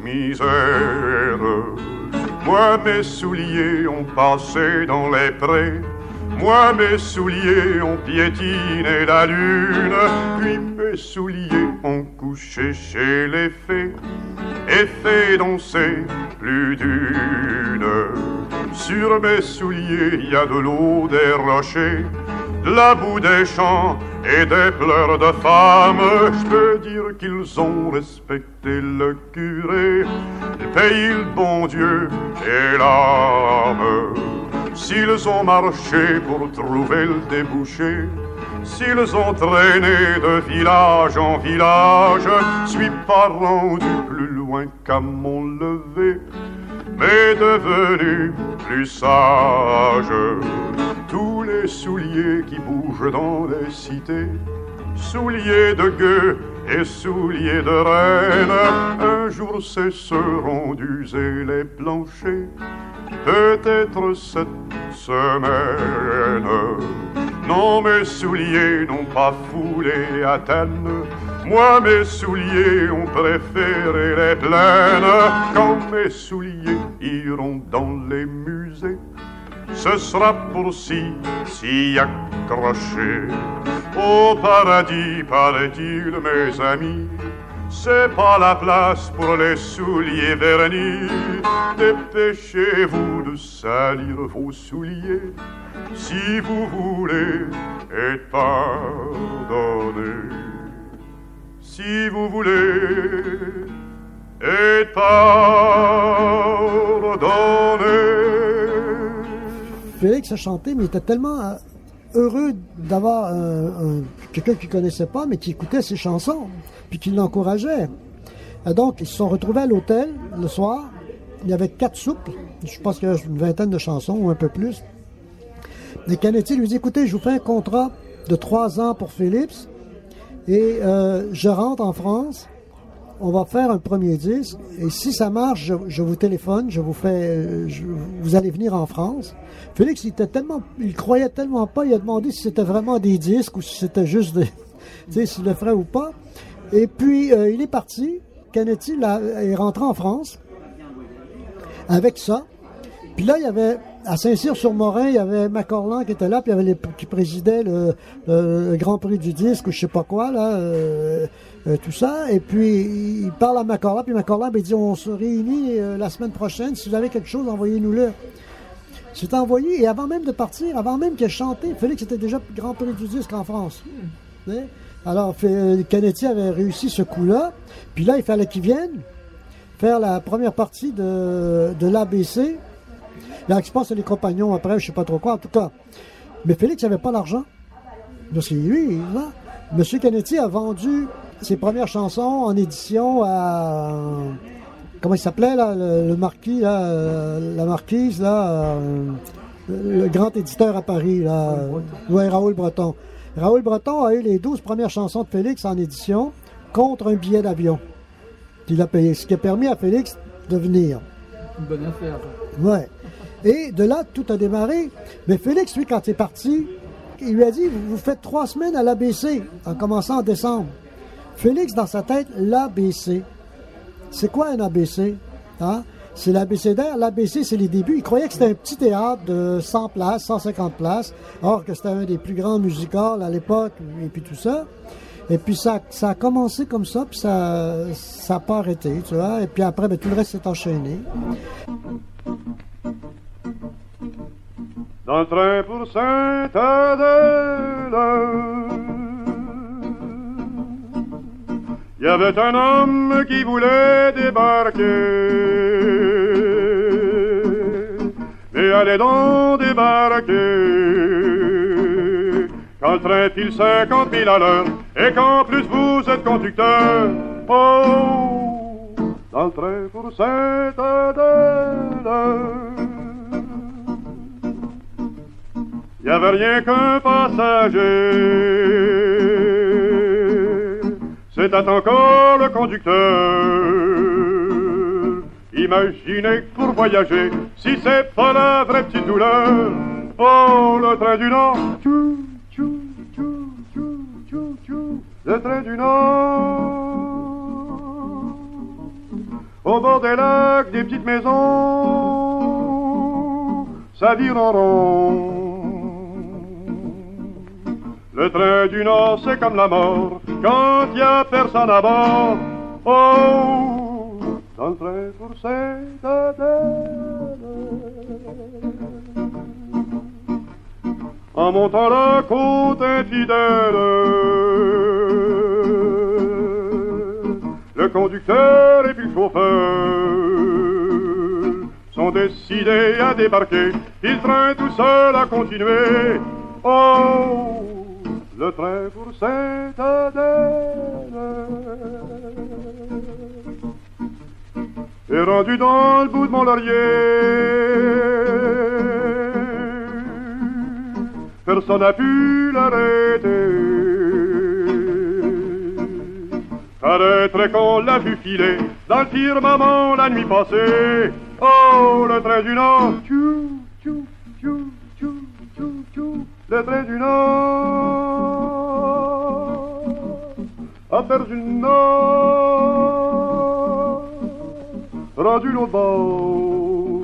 misère. Moi, mes souliers ont passé dans les prés. Moi, mes souliers ont piétiné la lune. Puis mes souliers ont couché chez les fées et fait danser plus d'une. Sur mes souliers, il y a de l'eau, des rochers, de la boue des champs et des pleurs de femmes. Je peux dire qu'ils ont respecté le curé, le pays, le bon Dieu et l'âme. S'ils ont marché pour trouver le débouché, s'ils ont traîné de village en village, je suis pas rendu plus loin qu'à mon lever, mais devenu plus sage. Tous les souliers qui bougent dans les cités, souliers de gueux et souliers de reine, un jour cesseront d'user les planchers, peut-être cette semaine. Non, mes souliers n'ont pas foulé Athènes. Moi, mes souliers ont préféré les plaines. Quand mes souliers iront dans les musées, ce sera pour s'y accrocher. Au paradis, paraît-il, mes amis, c'est pas la place pour les souliers vernis. Dépêchez-vous de salir vos souliers si vous voulez être pardonné. Si vous voulez être pardonné. Félix a chanté, mais il était tellement heureux d'avoir quelqu'un qu'il ne connaissait pas, mais qui écoutait ses chansons, puis qui l'encourageait. Et donc, ils se sont retrouvés à l'hôtel le soir. Il y avait 4 soupes. Je pense qu'il y a une vingtaine de chansons, ou un peu plus. Et Canetti lui dit, écoutez, je vous fais un contrat de 3 ans pour Philips, et je rentre en France. On va faire un premier disque, et si ça marche, je vous téléphone, vous allez venir en France. Félix, il croyait tellement pas, il a demandé si c'était vraiment des disques ou si c'était juste des, tu sais, s'il le ferait ou pas. Et puis, il est parti. Canetti est rentré en France avec ça. Puis là, il y avait, à Saint-Cyr-sur-Morin, il y avait Macorlan qui était là, puis il y avait qui présidait le Grand Prix du disque, ou je sais pas quoi, là, tout ça. Et puis, il parle à Macorlan, puis Macorlan, il dit, on se réunit la semaine prochaine. Si vous avez quelque chose, envoyez-nous-le. C'est envoyé, et avant même de partir, avant même qu'il ait chanté, Félix était déjà Grand Prix du disque en France. Alors, Canetti avait réussi ce coup-là, puis là, il fallait qu'il vienne faire la première partie de l'ABC. Là, je pense que c'est les compagnons après, je sais pas trop quoi, en tout cas. Mais Félix n'avait pas l'argent. C'est lui, là. Monsieur Canetti a vendu ses premières chansons en édition à... Comment il s'appelait, là, le marquis, là, la marquise, là, le grand éditeur à Paris, là. Ouais, Raoul Breton. Raoul Breton a eu les 12 premières chansons de Félix en édition contre un billet d'avion qu'il a payé, ce qui a permis à Félix de venir. Une bonne affaire. Ouais. Et de là, tout a démarré. Mais Félix, lui, quand il est parti, il lui a dit, vous faites 3 semaines à l'ABC, en commençant en décembre. Félix, dans sa tête, l'ABC. C'est quoi un ABC? Hein? C'est l'ABCDR. L'ABC, c'est les débuts. Il croyait que c'était un petit théâtre de 100 places, 150 places, or que c'était un des plus grands musicals à l'époque, et puis tout ça. Et puis ça a commencé comme ça, puis ça n'a pas arrêté, tu vois. Et puis après, tout le reste s'est enchaîné. Dans le train pour Sainte-Adèle, il y avait un homme qui voulait débarquer. Mais allez donc débarquer. Quand le train file 50 000 à l'heure et qu'en plus vous êtes conducteur, oh, dans le train pour Sainte-Adèle. Il n'y avait rien qu'un passager, c'était encore le conducteur. Imaginez que pour voyager, si c'est pas la vraie petite douleur, oh, le train du Nord, tchou, tchou, tchou, tchou, tchou, tchou, le train du Nord. Au bord des lacs, des petites maisons, ça vire en rond. Le train du Nord, c'est comme la mort, quand il y a personne à bord. Oh, dans le train pour Sainte-Adèle. En montant la côte infidèle, le conducteur et puis le chauffeur sont décidés à débarquer, puis le train tout seul a continué. Oh, le train pour Sainte-Adèle est rendu dans le bout de Mont-Laurier. Personne n'a pu l'arrêter. Paraîtrait qu'on l'a vu filer dans le firmament la nuit passée. Oh, le train du Nord, tchou, tchou, tchou, tchou, tchou, tchou, le train du Nord a perdu le Nord, rendu l'autre bord.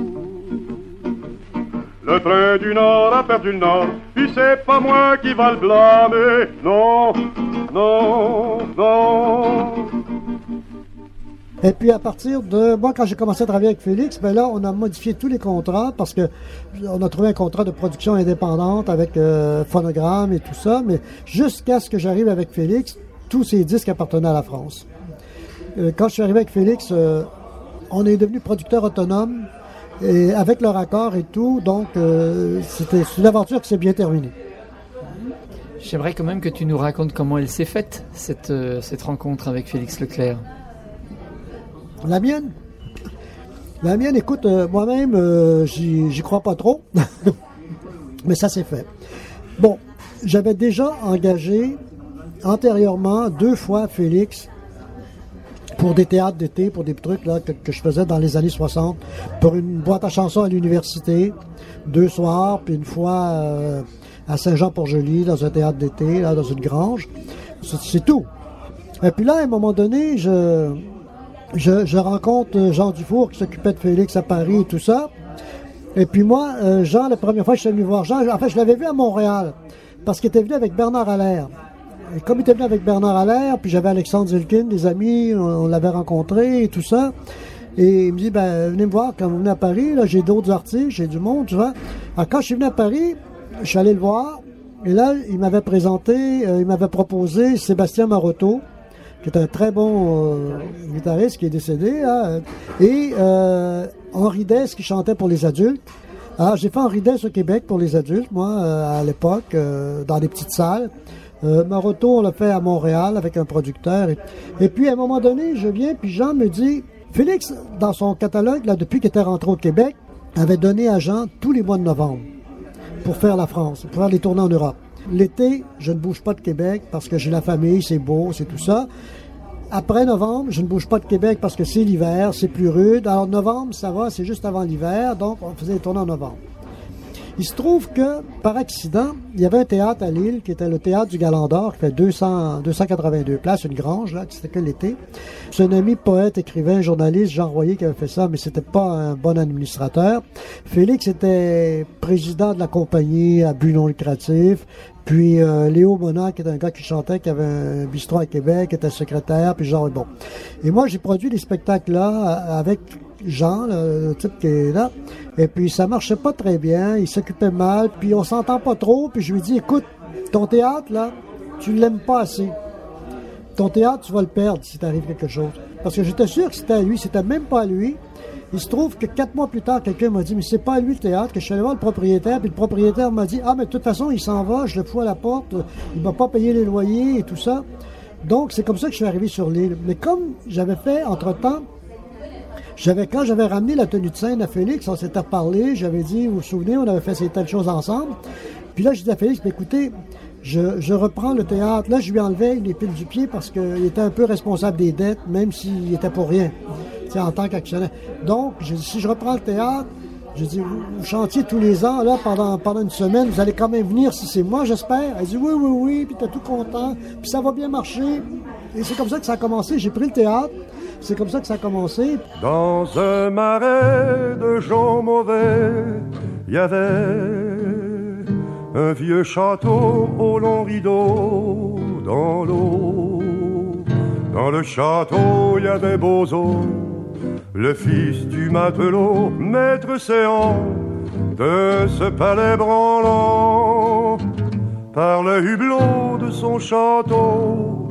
Le train du Nord a perdu le Nord, puis c'est pas moi qui va le blâmer. Non, non, non. Et puis à partir de... Moi, quand j'ai commencé à travailler avec Félix, ben là, on a modifié tous les contrats parce que on a trouvé un contrat de production indépendante avec Phonogramme et tout ça, mais jusqu'à ce que j'arrive avec Félix, tous ces disques appartenaient à la France. Quand je suis arrivé avec Félix, on est devenu producteur autonome et avec leur accord et tout, donc c'est une aventure qui s'est bien terminée. J'aimerais quand même que tu nous racontes comment elle s'est faite, cette rencontre avec Félix Leclerc. La mienne, écoute, moi-même, j'y crois pas trop, mais ça s'est fait. Bon, j'avais déjà engagé antérieurement 2 fois Félix pour des théâtres d'été, pour des trucs là que je faisais dans les années 60, pour une boîte à chansons à l'université, 2 soirs, puis une fois à Saint-Jean-Port-Joli, dans un théâtre d'été, là, dans une grange. C'est tout. Et puis là, à un moment donné, je rencontre Jean Dufour qui s'occupait de Félix à Paris et tout ça. Et puis moi, Jean, la première fois que je suis venu voir Jean, en fait, je l'avais vu à Montréal, parce qu'il était venu avec Bernard Allaire. Et comme il était venu avec Bernard Allaire, puis j'avais Alexandre Zilkin, des amis, on l'avait rencontré et tout ça. Et il me dit, ben, venez me voir quand vous venez à Paris, là, j'ai d'autres artistes, j'ai du monde, tu vois. Alors quand je suis venu à Paris, je suis allé le voir, et là, il m'avait proposé Sébastien Marotto, qui est un très bon guitariste qui est décédé, hein, et Henri Dess qui chantait pour les adultes. Alors j'ai fait Henri Dess au Québec pour les adultes, moi, à l'époque, dans des petites salles. Marotto, on l'a fait à Montréal avec un producteur. Et puis à un moment donné, je viens, puis Jean me dit, Félix, dans son catalogue, là, depuis qu'il était rentré au Québec, avait donné à Jean tous les mois de novembre pour faire la France, pour faire les tournées en Europe. L'été, je ne bouge pas de Québec parce que j'ai la famille, c'est beau, c'est tout ça. Après novembre, je ne bouge pas de Québec parce que c'est l'hiver, c'est plus rude. Alors novembre, ça va, c'est juste avant l'hiver, donc on faisait les tournées en novembre. Il se trouve que, par accident, il y avait un théâtre à Lille qui était le théâtre du Galant d'Or, qui fait 282 places, une grange, là, c'était que l'été. C'est un ami poète, écrivain, journaliste, Jean Royer, qui avait fait ça, mais c'était pas un bon administrateur. Félix était président de la compagnie à but non lucratif. Puis Léo Mona, qui est un gars qui chantait, qui avait un bistrot à Québec, qui était secrétaire, puis genre, bon. Et moi, j'ai produit des spectacles là avec Jean, le type qui est là. Et puis, ça marchait pas très bien, il s'occupait mal, puis on s'entend pas trop, puis je lui dis, écoute, ton théâtre, là, tu l'aimes pas assez. Ton théâtre, tu vas le perdre si t'arrive quelque chose. Parce que j'étais sûr que c'était à lui, c'était même pas à lui. Il se trouve que 4 mois plus tard, quelqu'un m'a dit, mais c'est pas à lui le théâtre, que je suis allé voir le propriétaire, puis le propriétaire m'a dit, ah, mais de toute façon, il s'en va, je le fous à la porte, il m'a pas payé les loyers et tout ça. Donc, c'est comme ça que je suis arrivé sur l'île. Mais comme j'avais fait, entre-temps, Quand j'avais ramené la tenue de scène à Félix, on s'était reparlé, j'avais dit, vous vous souvenez, on avait fait ces telles choses ensemble. Puis là, je disais à Félix, écoutez, je reprends le théâtre. Là, je lui enlevais une épine du pied parce qu'il était un peu responsable des dettes, même s'il était pour rien, en tant qu'actionnaire. Donc, j'ai dit, si je reprends le théâtre, j'ai dit, vous chantiez tous les ans, là, pendant une semaine, vous allez quand même venir si c'est moi, j'espère. Elle dit, oui, puis t'es tout content, puis ça va bien marcher. Et c'est comme ça que ça a commencé. J'ai pris le théâtre, c'est comme ça que ça a commencé. Dans un marais de gens mauvais, il y avait un vieux château au long rideau dans l'eau. Dans le château, il y avait Bozo, le fils du matelot, maître séant de ce palais branlant. Par le hublot de son château,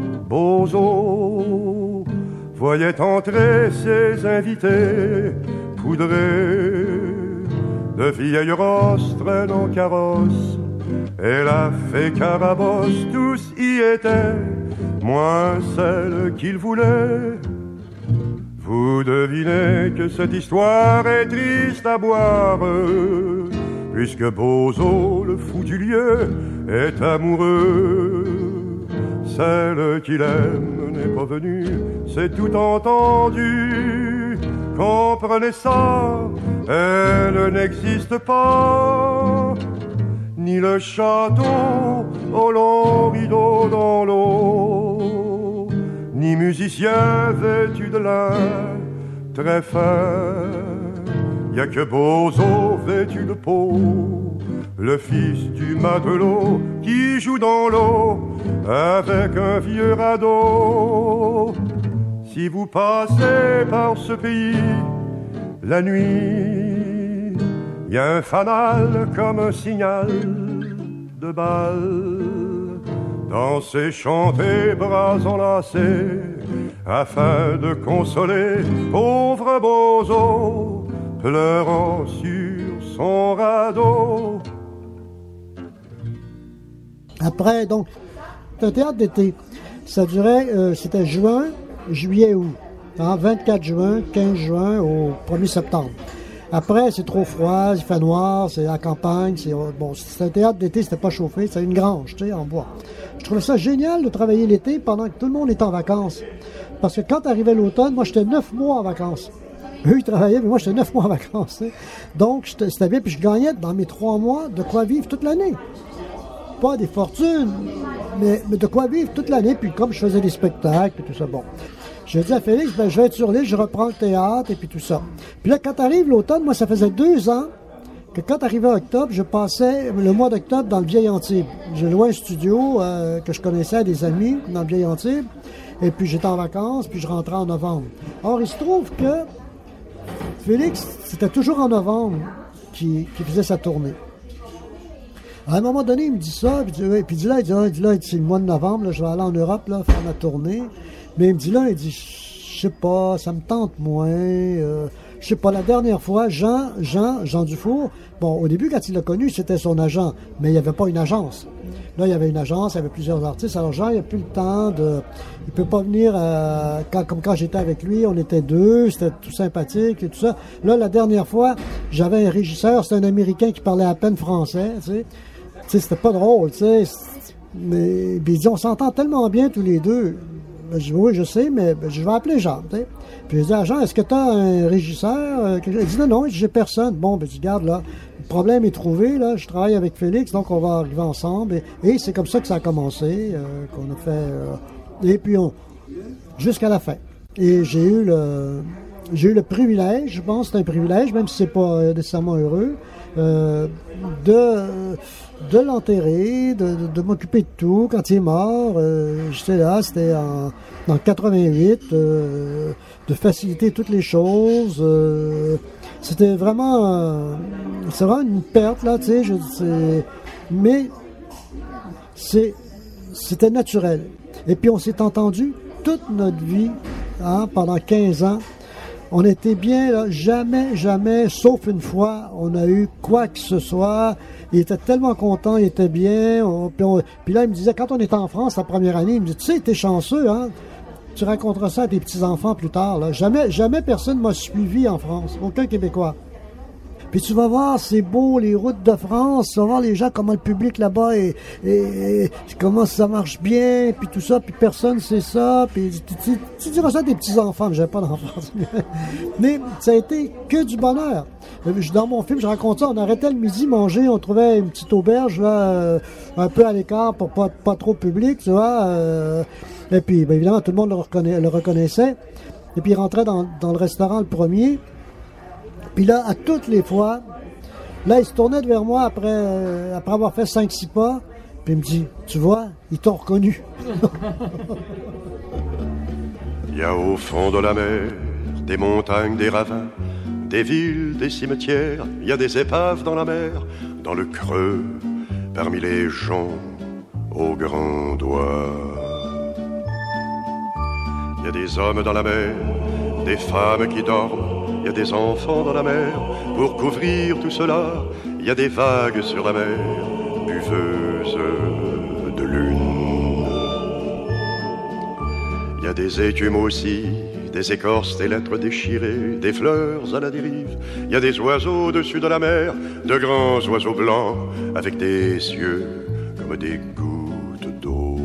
Bozo voyait entrer ses invités poudrés de vieilles rosses traînant carrosse. Et la fée Carabosse, tous y étaient, moins celle qu'il voulait. Vous devinez que cette histoire est triste à boire, puisque Bozo, le fou du lieu, est amoureux. Celle qu'il aime n'est pas venue, c'est tout entendu. Comprenez ça, elle n'existe pas. Ni le château au long rideau dans l'eau, ni musicien vêtu de lin très fin. Y a que Bozo vêtu de peau, le fils du matelot qui joue dans l'eau avec un vieux radeau. Si vous passez par ce pays la nuit, y a un fanal comme un signal de balle. Dansez, chantez, bras enlacés, afin de consoler pauvre Bozo, pleurant sur son radeau. Après, donc, c'est un théâtre d'été. Ça durait, c'était juin, juillet, août. 24 juin, 15 juin au 1er septembre. Après, c'est trop froid, il fait noir, c'est à campagne, c'est un théâtre d'été, c'était pas chauffé, c'est une grange, tu sais, en bois. Je trouvais ça génial de travailler l'été pendant que tout le monde était en vacances. Parce que quand arrivait l'automne, moi, j'étais 9 mois en vacances. Eux, ils travaillaient, mais moi, j'étais 9 mois en vacances, tu sais. Donc, c'était bien, puis je gagnais dans mes 3 mois de quoi vivre toute l'année. Pas des fortunes, mais de quoi vivre toute l'année, puis comme je faisais des spectacles, et tout ça, bon. Je dis à Félix, je vais être sur l'île, je reprends le théâtre et puis tout ça. Puis là, quand arrive l'automne, moi, ça faisait 2 ans que quand arrivait octobre, je passais le mois d'octobre dans le Vieil-Antibes. J'ai loué un studio que je connaissais, des amis dans le Vieil-Antibes. Et puis j'étais en vacances, puis je rentrais en novembre. Or, il se trouve que Félix, c'était toujours en novembre qu'il faisait sa tournée. À un moment donné, il me dit ça, puis il dit là, c'est le mois de novembre, là, je vais aller en Europe là, faire ma tournée. Mais il me dit là, je sais pas, ça me tente moins. Je sais pas, la dernière fois, Jean Dufour, bon, au début, quand il l'a connu, c'était son agent, mais il n'y avait pas une agence. Là, il y avait une agence, il y avait plusieurs artistes. Alors Jean, il n'a plus le temps il peut pas venir, comme quand j'étais avec lui, on était 2, c'était tout sympathique et tout ça. Là, la dernière fois, j'avais un régisseur, c'était un Américain qui parlait à peine français, tu sais. Tu sais, c'était pas drôle, tu sais. Mais, il dit, on s'entend tellement bien tous les deux. Ben, je dis, oui, je sais, mais je vais appeler Jean, tu sais. Puis je dis à Jean, est-ce que tu as un régisseur? Il dit, non, j'ai personne. Bon, ben, je dis, regarde, là, le problème est trouvé, là, je travaille avec Félix, donc on va arriver ensemble. Et c'est comme ça que ça a commencé, qu'on a fait, et puis jusqu'à la fin. Et j'ai eu le privilège, je pense que c'est un privilège, même si c'est pas nécessairement heureux, de l'enterrer, de m'occuper de tout. Quand il est mort, j'étais là, c'était en 88, de faciliter toutes les choses. C'était vraiment, c'est vraiment une perte, là, tu sais, mais c'était naturel. Et puis on s'est entendu toute notre vie, pendant 15 ans. On était bien, là, jamais, sauf une fois, on a eu quoi que ce soit. Il était tellement content, il était bien. Puis là, il me disait, quand on était en France la première année, il me dit, tu sais, t'es chanceux, hein. tu raconteras ça à tes petits-enfants plus tard. Là. Jamais personne m'a suivi en France. Aucun Québécois. Puis tu vas voir, c'est beau, les routes de France. Tu vas voir les gens, comment le public là-bas et comment ça marche bien, puis tout ça, puis personne sait ça. Puis tu diras ça à tes petits-enfants, mais j'ai pas d'enfants. Mais ça a été que du bonheur. Dans mon film, je raconte ça. On arrêtait le midi manger, on trouvait une petite auberge là, un peu à l'écart pour pas trop public, tu vois. Et puis, bien évidemment, tout le monde le reconnaissait. Et puis, il rentrait dans le restaurant le premier. Puis là, à toutes les fois, là, il se tournait vers moi après avoir fait 5-6 pas. Puis il me dit, tu vois, ils t'ont reconnu. Il y a au fond de la mer des montagnes, des ravins, des villes, des cimetières. Il y a des épaves dans la mer, dans le creux, parmi les joncs aux grands doigts. Il y a des hommes dans la mer, des femmes qui dorment. Il y a des enfants dans la mer. Pour couvrir tout cela, il y a des vagues sur la mer, buveuses de lune. Il y a des écumes aussi, des écorces, des lettres déchirées, des fleurs à la dérive. Il y a des oiseaux au-dessus de la mer, de grands oiseaux blancs, avec des yeux comme des gouttes d'eau.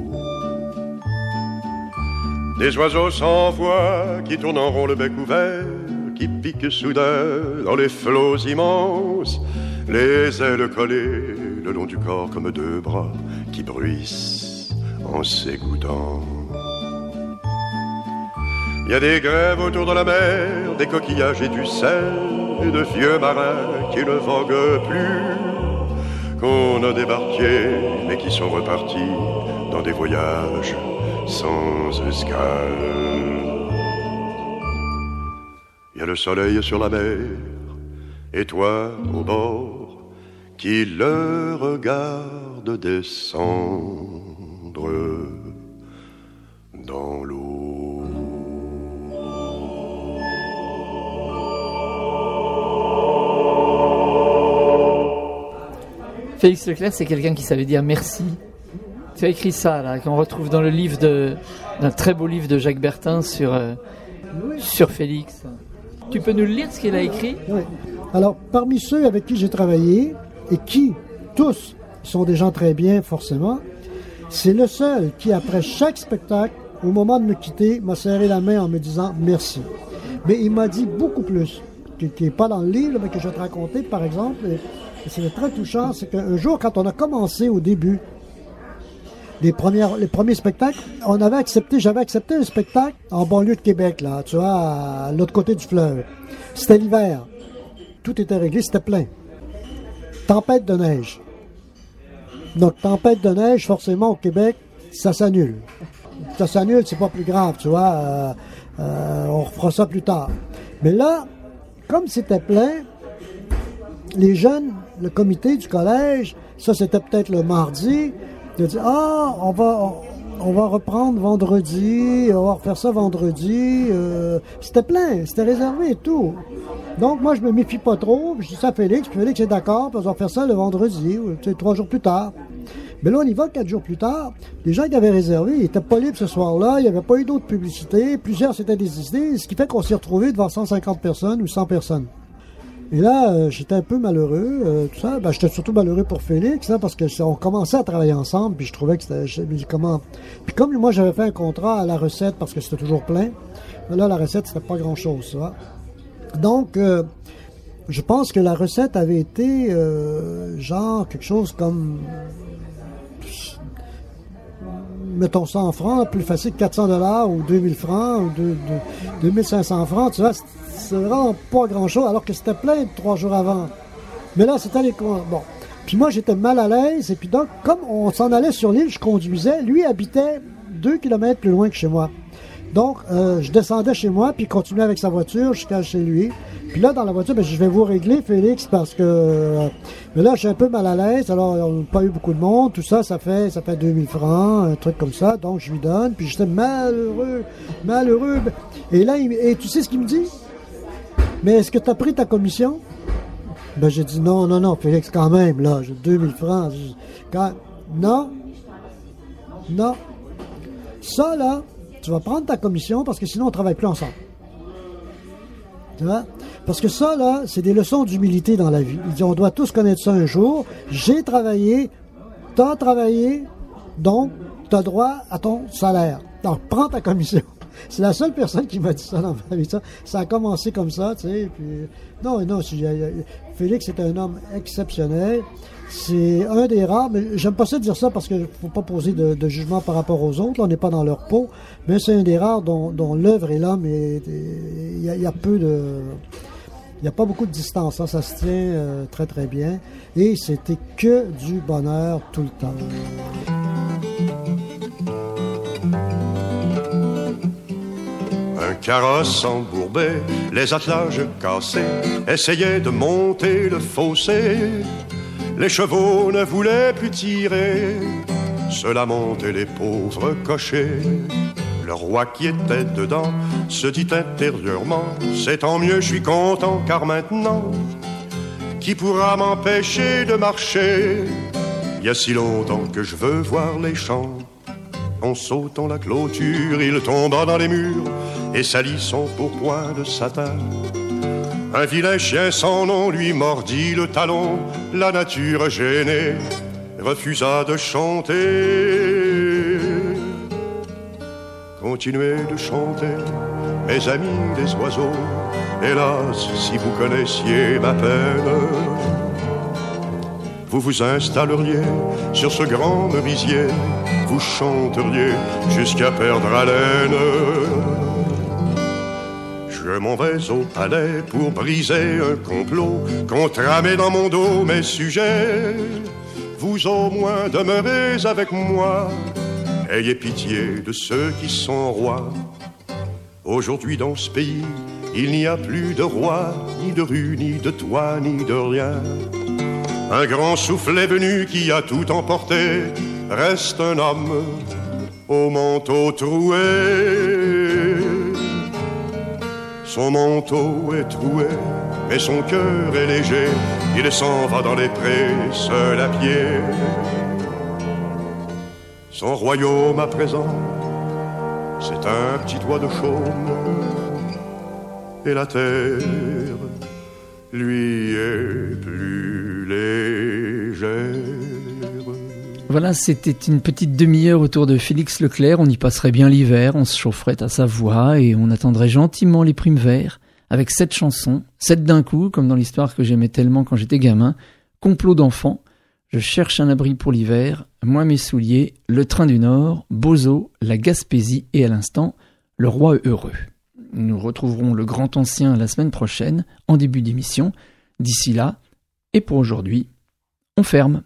Des oiseaux sans voix qui tournent en rond le bec ouvert, qui piquent soudain dans les flots immenses, les ailes collées le long du corps comme deux bras qui bruissent en s'égouttant. Il y a des grèves autour de la mer, des coquillages et du sel, et de vieux marins qui ne voguent plus, qu'on a débarqués mais qui sont repartis dans des voyages sans escale. Il y a le soleil sur la mer, et toi au bord, qui le regarde descendre dans l'eau. Félix Leclerc, c'est quelqu'un qui savait dire merci. Tu as écrit ça, là, qu'on retrouve dans le livre d'un très beau livre de Jacques Bertin sur Félix. Tu peux nous le lire, ce qu'il a écrit? Oui. Alors, parmi ceux avec qui j'ai travaillé, et qui, tous, sont des gens très bien, forcément, c'est le seul qui, après chaque spectacle, au moment de me quitter, m'a serré la main en me disant merci. Mais il m'a dit beaucoup plus, qui n'est pas dans le livre, mais que je vais te raconter, par exemple, et c'est très touchant, c'est qu'un jour, quand on a commencé au début, les premiers spectacles, j'avais accepté un spectacle en banlieue de Québec, là, tu vois, à l'autre côté du fleuve. C'était l'hiver. Tout était réglé, c'était plein. Tempête de neige. Donc, tempête de neige, forcément, au Québec, ça s'annule. Ça s'annule, c'est pas plus grave, tu vois. On refera ça plus tard. Mais là, comme c'était plein, les jeunes, le comité du collège, ça c'était peut-être le mardi, de dire, on va reprendre vendredi, on va refaire ça vendredi. C'était plein, c'était réservé et tout. Donc moi je me méfie pas trop, je dis ça à Félix, puis Félix est d'accord, puis on va faire ça le vendredi, ou 3 jours plus tard. Mais là on y va 4 jours plus tard, les gens qui avaient réservé, ils étaient pas libres ce soir-là, il n'y avait pas eu d'autres publicités, plusieurs s'étaient désistés, ce qui fait qu'on s'est retrouvés devant 150 personnes ou 100 personnes. Et là, j'étais un peu malheureux, tout ça. J'étais surtout malheureux pour Félix, parce que on commençait à travailler ensemble, puis je trouvais que c'était... Puis comme moi, j'avais fait un contrat à la recette, parce que c'était toujours plein, là, la recette, c'était pas grand-chose, tu vois. Donc, je pense que la recette avait été, genre, quelque chose comme... mettons 100 francs, plus facile que 400$ ou 2000 francs ou 2500 francs, tu vois, c'est vraiment pas grand-chose, alors que c'était plein 3 jours avant. Mais là, c'était les... Bon. Puis moi, j'étais mal à l'aise, et puis donc, comme on s'en allait sur l'île, je conduisais, lui habitait 2 kilomètres plus loin que chez moi. Donc, je descendais chez moi, puis continuais avec sa voiture jusqu'à chez lui. Puis là, dans la voiture, je vais vous régler, Félix, parce que... mais là, je suis un peu mal à l'aise, alors on n'a pas eu beaucoup de monde, tout ça, ça fait 2000 francs, un truc comme ça, donc je lui donne, puis j'étais malheureux. Et là, et tu sais ce qu'il me dit? Mais est-ce que tu as pris ta commission? J'ai dit non, Félix, quand même, là, j'ai 2000 francs. Non. Ça, là, tu vas prendre ta commission parce que sinon on travaille plus ensemble. Tu vois? Parce que ça, là, c'est des leçons d'humilité dans la vie. Il dit, on doit tous connaître ça un jour. J'ai travaillé, t'as travaillé, donc t'as droit à ton salaire. Donc, prends ta commission. C'est la seule personne qui m'a dit ça dans ma vie. Ça a commencé comme ça, tu sais. Puis, non, Félix est un homme exceptionnel. C'est un des rares, mais j'aime pas ça dire ça parce qu'il ne faut pas poser de jugement par rapport aux autres. Là, on n'est pas dans leur peau, mais c'est un des rares dont l'œuvre et l'homme, il y a peu de... Il n'y a pas beaucoup de distance, hein, ça se tient très très bien. Et c'était que du bonheur tout le temps. Un carrosse embourbé, les attelages cassés, essayait de monter le fossé. Les chevaux ne voulaient plus tirer, cela montait les pauvres cochers. Le roi qui était dedans se dit intérieurement, c'est tant mieux, je suis content, car maintenant, qui pourra m'empêcher de marcher? Il y a si longtemps que je veux voir les champs. En sautant la clôture, il tomba dans les murs et salit son pourpoint de satin. Un vilain chien sans nom lui mordit le talon. La nature gênée refusa de chanter. Continuez de chanter, mes amis les oiseaux. Hélas, si vous connaissiez ma peine, vous vous installeriez sur ce grand merisier, vous chanteriez jusqu'à perdre haleine. Je m'en vais au palais pour briser un complot qu'on tramait dans mon dos mes sujets. Vous au moins demeurez avec moi, ayez pitié de ceux qui sont rois. Aujourd'hui dans ce pays, il n'y a plus de roi, ni de rue, ni de toit, ni de rien. Un grand souffle est venu qui a tout emporté. Reste un homme au manteau troué. Son manteau est troué, mais son cœur est léger. Il s'en va dans les prés, seul à pied. Son royaume à présent, c'est un petit toit de chaume. Et la terre lui est plus légère. Voilà, c'était une petite demi-heure autour de Félix Leclerc. On y passerait bien l'hiver, on se chaufferait à sa voix et on attendrait gentiment les primes verts avec 7 chansons, 7 d'un coup, comme dans l'histoire que j'aimais tellement quand j'étais gamin. Complot d'enfants, Je cherche un abri pour l'hiver, moi mes souliers, le train du Nord, Bozo, la Gaspésie et à l'instant, le roi heureux. Nous retrouverons le grand ancien la semaine prochaine, en début d'émission. D'ici là, et pour aujourd'hui, on ferme.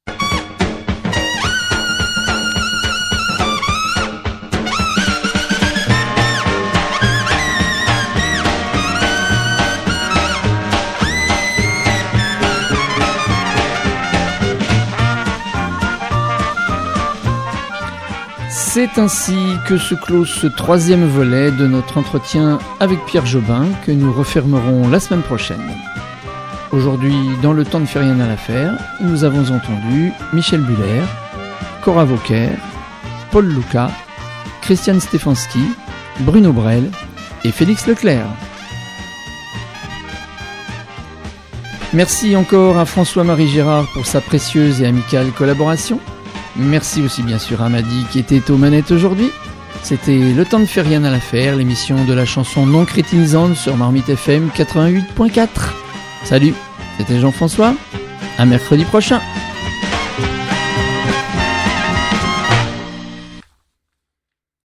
C'est ainsi que se clôt ce 3e volet de notre entretien avec Pierre Jobin que nous refermerons la semaine prochaine. Aujourd'hui, dans le temps ne fait rien à l'affaire, nous avons entendu Michel Buller, Cora Vauquer, Paul Lucas, Christian Stefanski, Bruno Brel et Félix Leclerc. Merci encore à François-Marie Gérard pour sa précieuse et amicale collaboration. Merci aussi bien sûr à Madi qui était aux manettes aujourd'hui. C'était Le temps ne fait rien à l'affaire, l'émission de la chanson non crétinisante sur Marmite FM 88.4. Salut, c'était Jean-François, à mercredi prochain.